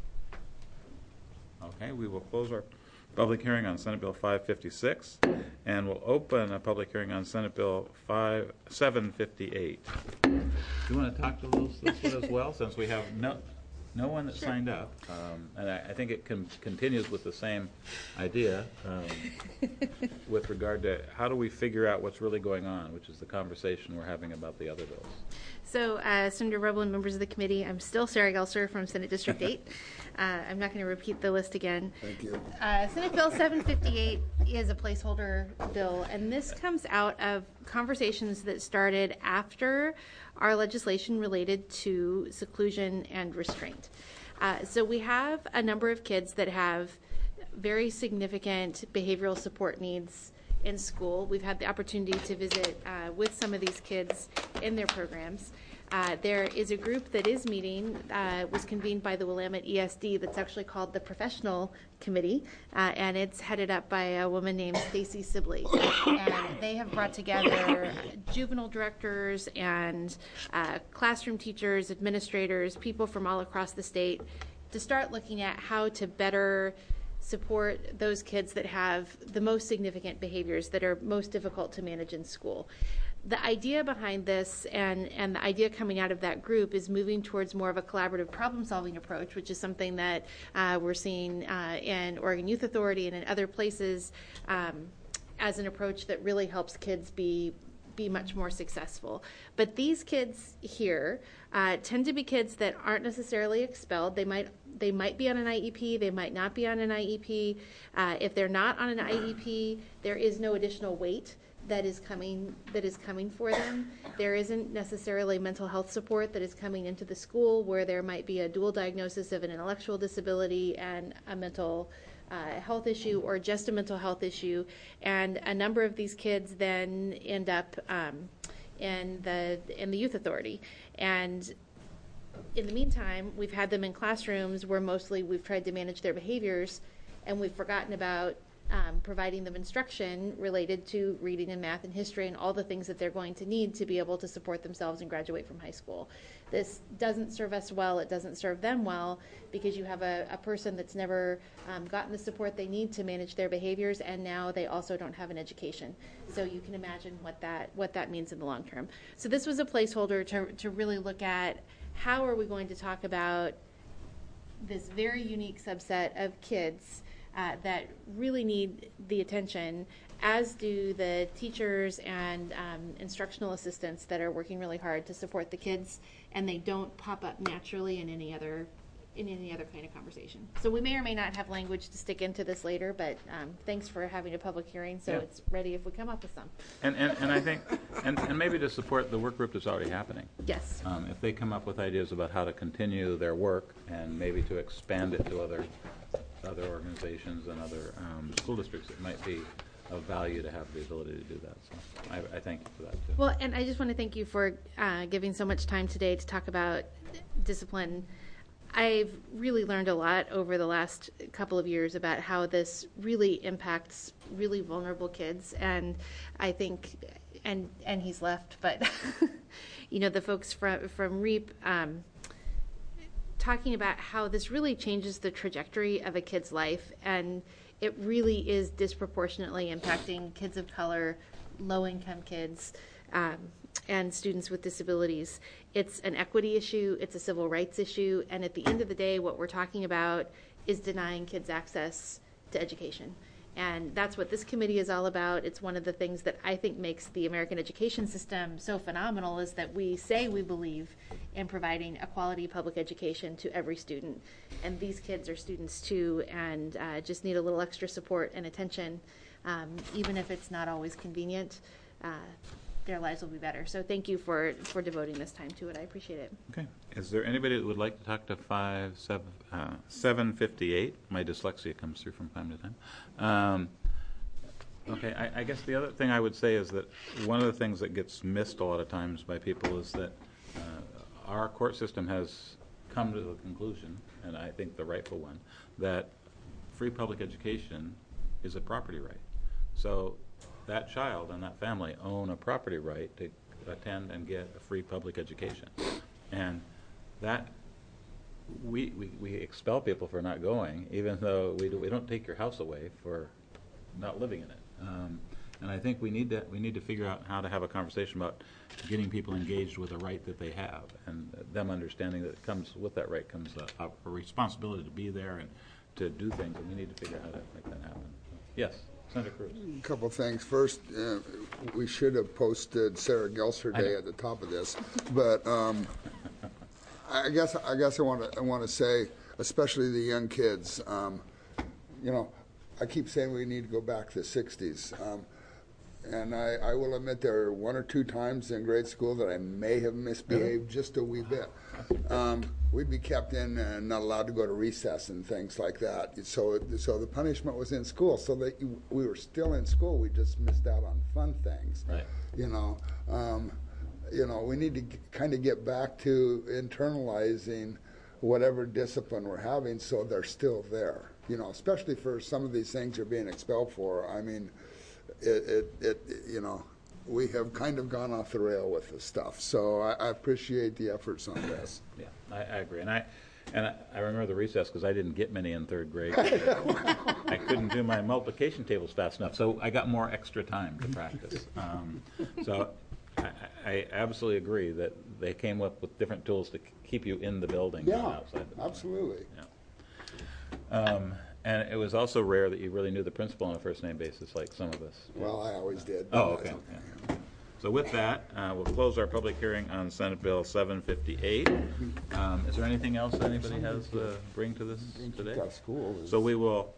Okay, we will close our public hearing on Senate Bill 556 and we'll open a public hearing on Senate Bill 758. Do you want to talk to this one as well, since we have no one that signed up, and I think it continues with the same idea with regard to how do we figure out what's really going on, which is the conversation we're having about the other bills. So, Senator Roblin, members of the committee, I'm still Sarah Gelser from Senate District 8. I'm not going to repeat the list again. Thank you. Senate Bill 758 is a placeholder bill, and this comes out of conversations that started after our legislation related to seclusion and restraint. So we have a number of kids that have very significant behavioral support needs in school. We've had the opportunity to visit with some of these kids in their programs. There is a group that is meeting, was convened by the Willamette ESD, that's actually called the Professional Committee, and it's headed up by a woman named Stacy Sibley. And they have brought together juvenile directors and classroom teachers, administrators, people from all across the state to start looking at how to better support those kids that have the most significant behaviors that are most difficult to manage in school. The idea behind this and the idea coming out of that group is moving towards more of a collaborative problem-solving approach, which is something that we're seeing in Oregon Youth Authority and in other places as an approach that really helps kids be be much more successful. But these kids here tend to be kids that aren't necessarily expelled. They might be on an IEP, they might not be on an IEP. If they're not on an IEP, there is no additional weight that is coming for them. There isn't necessarily mental health support that is coming into the school, where there might be a dual diagnosis of an intellectual disability and a mental health issue, or just a mental health issue. And a number of these kids then end up in the youth authority. And in the meantime, we've had them in classrooms where mostly we've tried to manage their behaviors, and we've forgotten about providing them instruction related to reading and math and history and all the things that they're going to need to be able to support themselves and graduate from high school. This doesn't serve us well. It doesn't serve them well, because you have a person that's never gotten the support they need to manage their behaviors, and now they also don't have an education. So you can imagine what that means in the long term. So this was a placeholder to really look at how are we going to talk about this very unique subset of kids that really need the attention, as do the teachers and instructional assistants that are working really hard to support the kids, and they don't pop up naturally in any other kind of conversation. So we may or may not have language to stick into this later, but thanks for having a public hearing, so it's ready if we come up with some. And I think, and maybe to support the work group that's already happening. Yes. If they come up with ideas about how to continue their work, and maybe to expand it to other organizations and other school districts, it might be of value to have the ability to do that. So I thank you for that too. Well, and I just want to thank you for giving so much time today to talk about discipline. I've really learned a lot over the last couple of years about how this really impacts really vulnerable kids, and I think, and he's left, but the folks from REAP, talking about how this really changes the trajectory of a kid's life, and it really is disproportionately impacting kids of color, low-income kids, and students with disabilities. It's an equity issue, it's a civil rights issue, and at the end of the day, what we're talking about is denying kids access to education. And that's what this committee is all about. It's one of the things that I think makes the American education system so phenomenal, is that we say we believe in providing a quality public education to every student. And these kids are students too, and just need a little extra support and attention, even if it's not always convenient. Their lives will be better. So thank you for devoting this time to it. I appreciate it. Okay. Is there anybody that would like to talk to 758? My dyslexia comes through from time to time. Okay. I guess the other thing I would say is that one of the things that gets missed a lot of times by people is that our court system has come to the conclusion, and I think the rightful one, that free public education is a property right. So that child and that family own a property right to attend and get a free public education. And that we expel people for not going, even though we don't take your house away for not living in it. And I think we need to figure out how to have a conversation about getting people engaged with a right that they have, and them understanding that it comes with that right comes a responsibility to be there and to do things, and we need to figure out how to make that happen. Yes. Senator Cruz. A couple things. First, we should have posted Sarah Gelser Day at the top of this, but I guess I want to say, especially the young kids. I keep saying we need to go back to the '60s, and I will admit there are one or two times in grade school that I may have misbehaved just a wee bit. We'd be kept in and not allowed to go to recess and things like that. So the punishment was in school, so that we were still in school. We just missed out on fun things. Right. We need to kind of get back to internalizing whatever discipline we're having, so they're still there. Especially for some of these things you're being expelled for. I mean, we have kind of gone off the rail with this stuff. So I appreciate the efforts on this. Yeah, I agree. And I remember the recess because I didn't get many in third grade. I couldn't do my multiplication tables fast enough, so I got more extra time to practice. So I absolutely agree that they came up with different tools to keep you in the building. Yeah, and outside the building. Absolutely. Yeah. And it was also rare that you really knew the principal on a first name basis, like some of us. Well, I always did. Oh, okay. So with that, we'll close our public hearing on Senate Bill 758. Is there anything else anybody has to bring to this today? So we will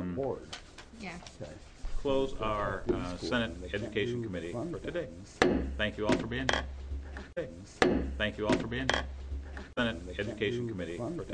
close our Senate Education Committee for today. Thank you all for being here. Thank you all for being here. Senate Education Committee for today.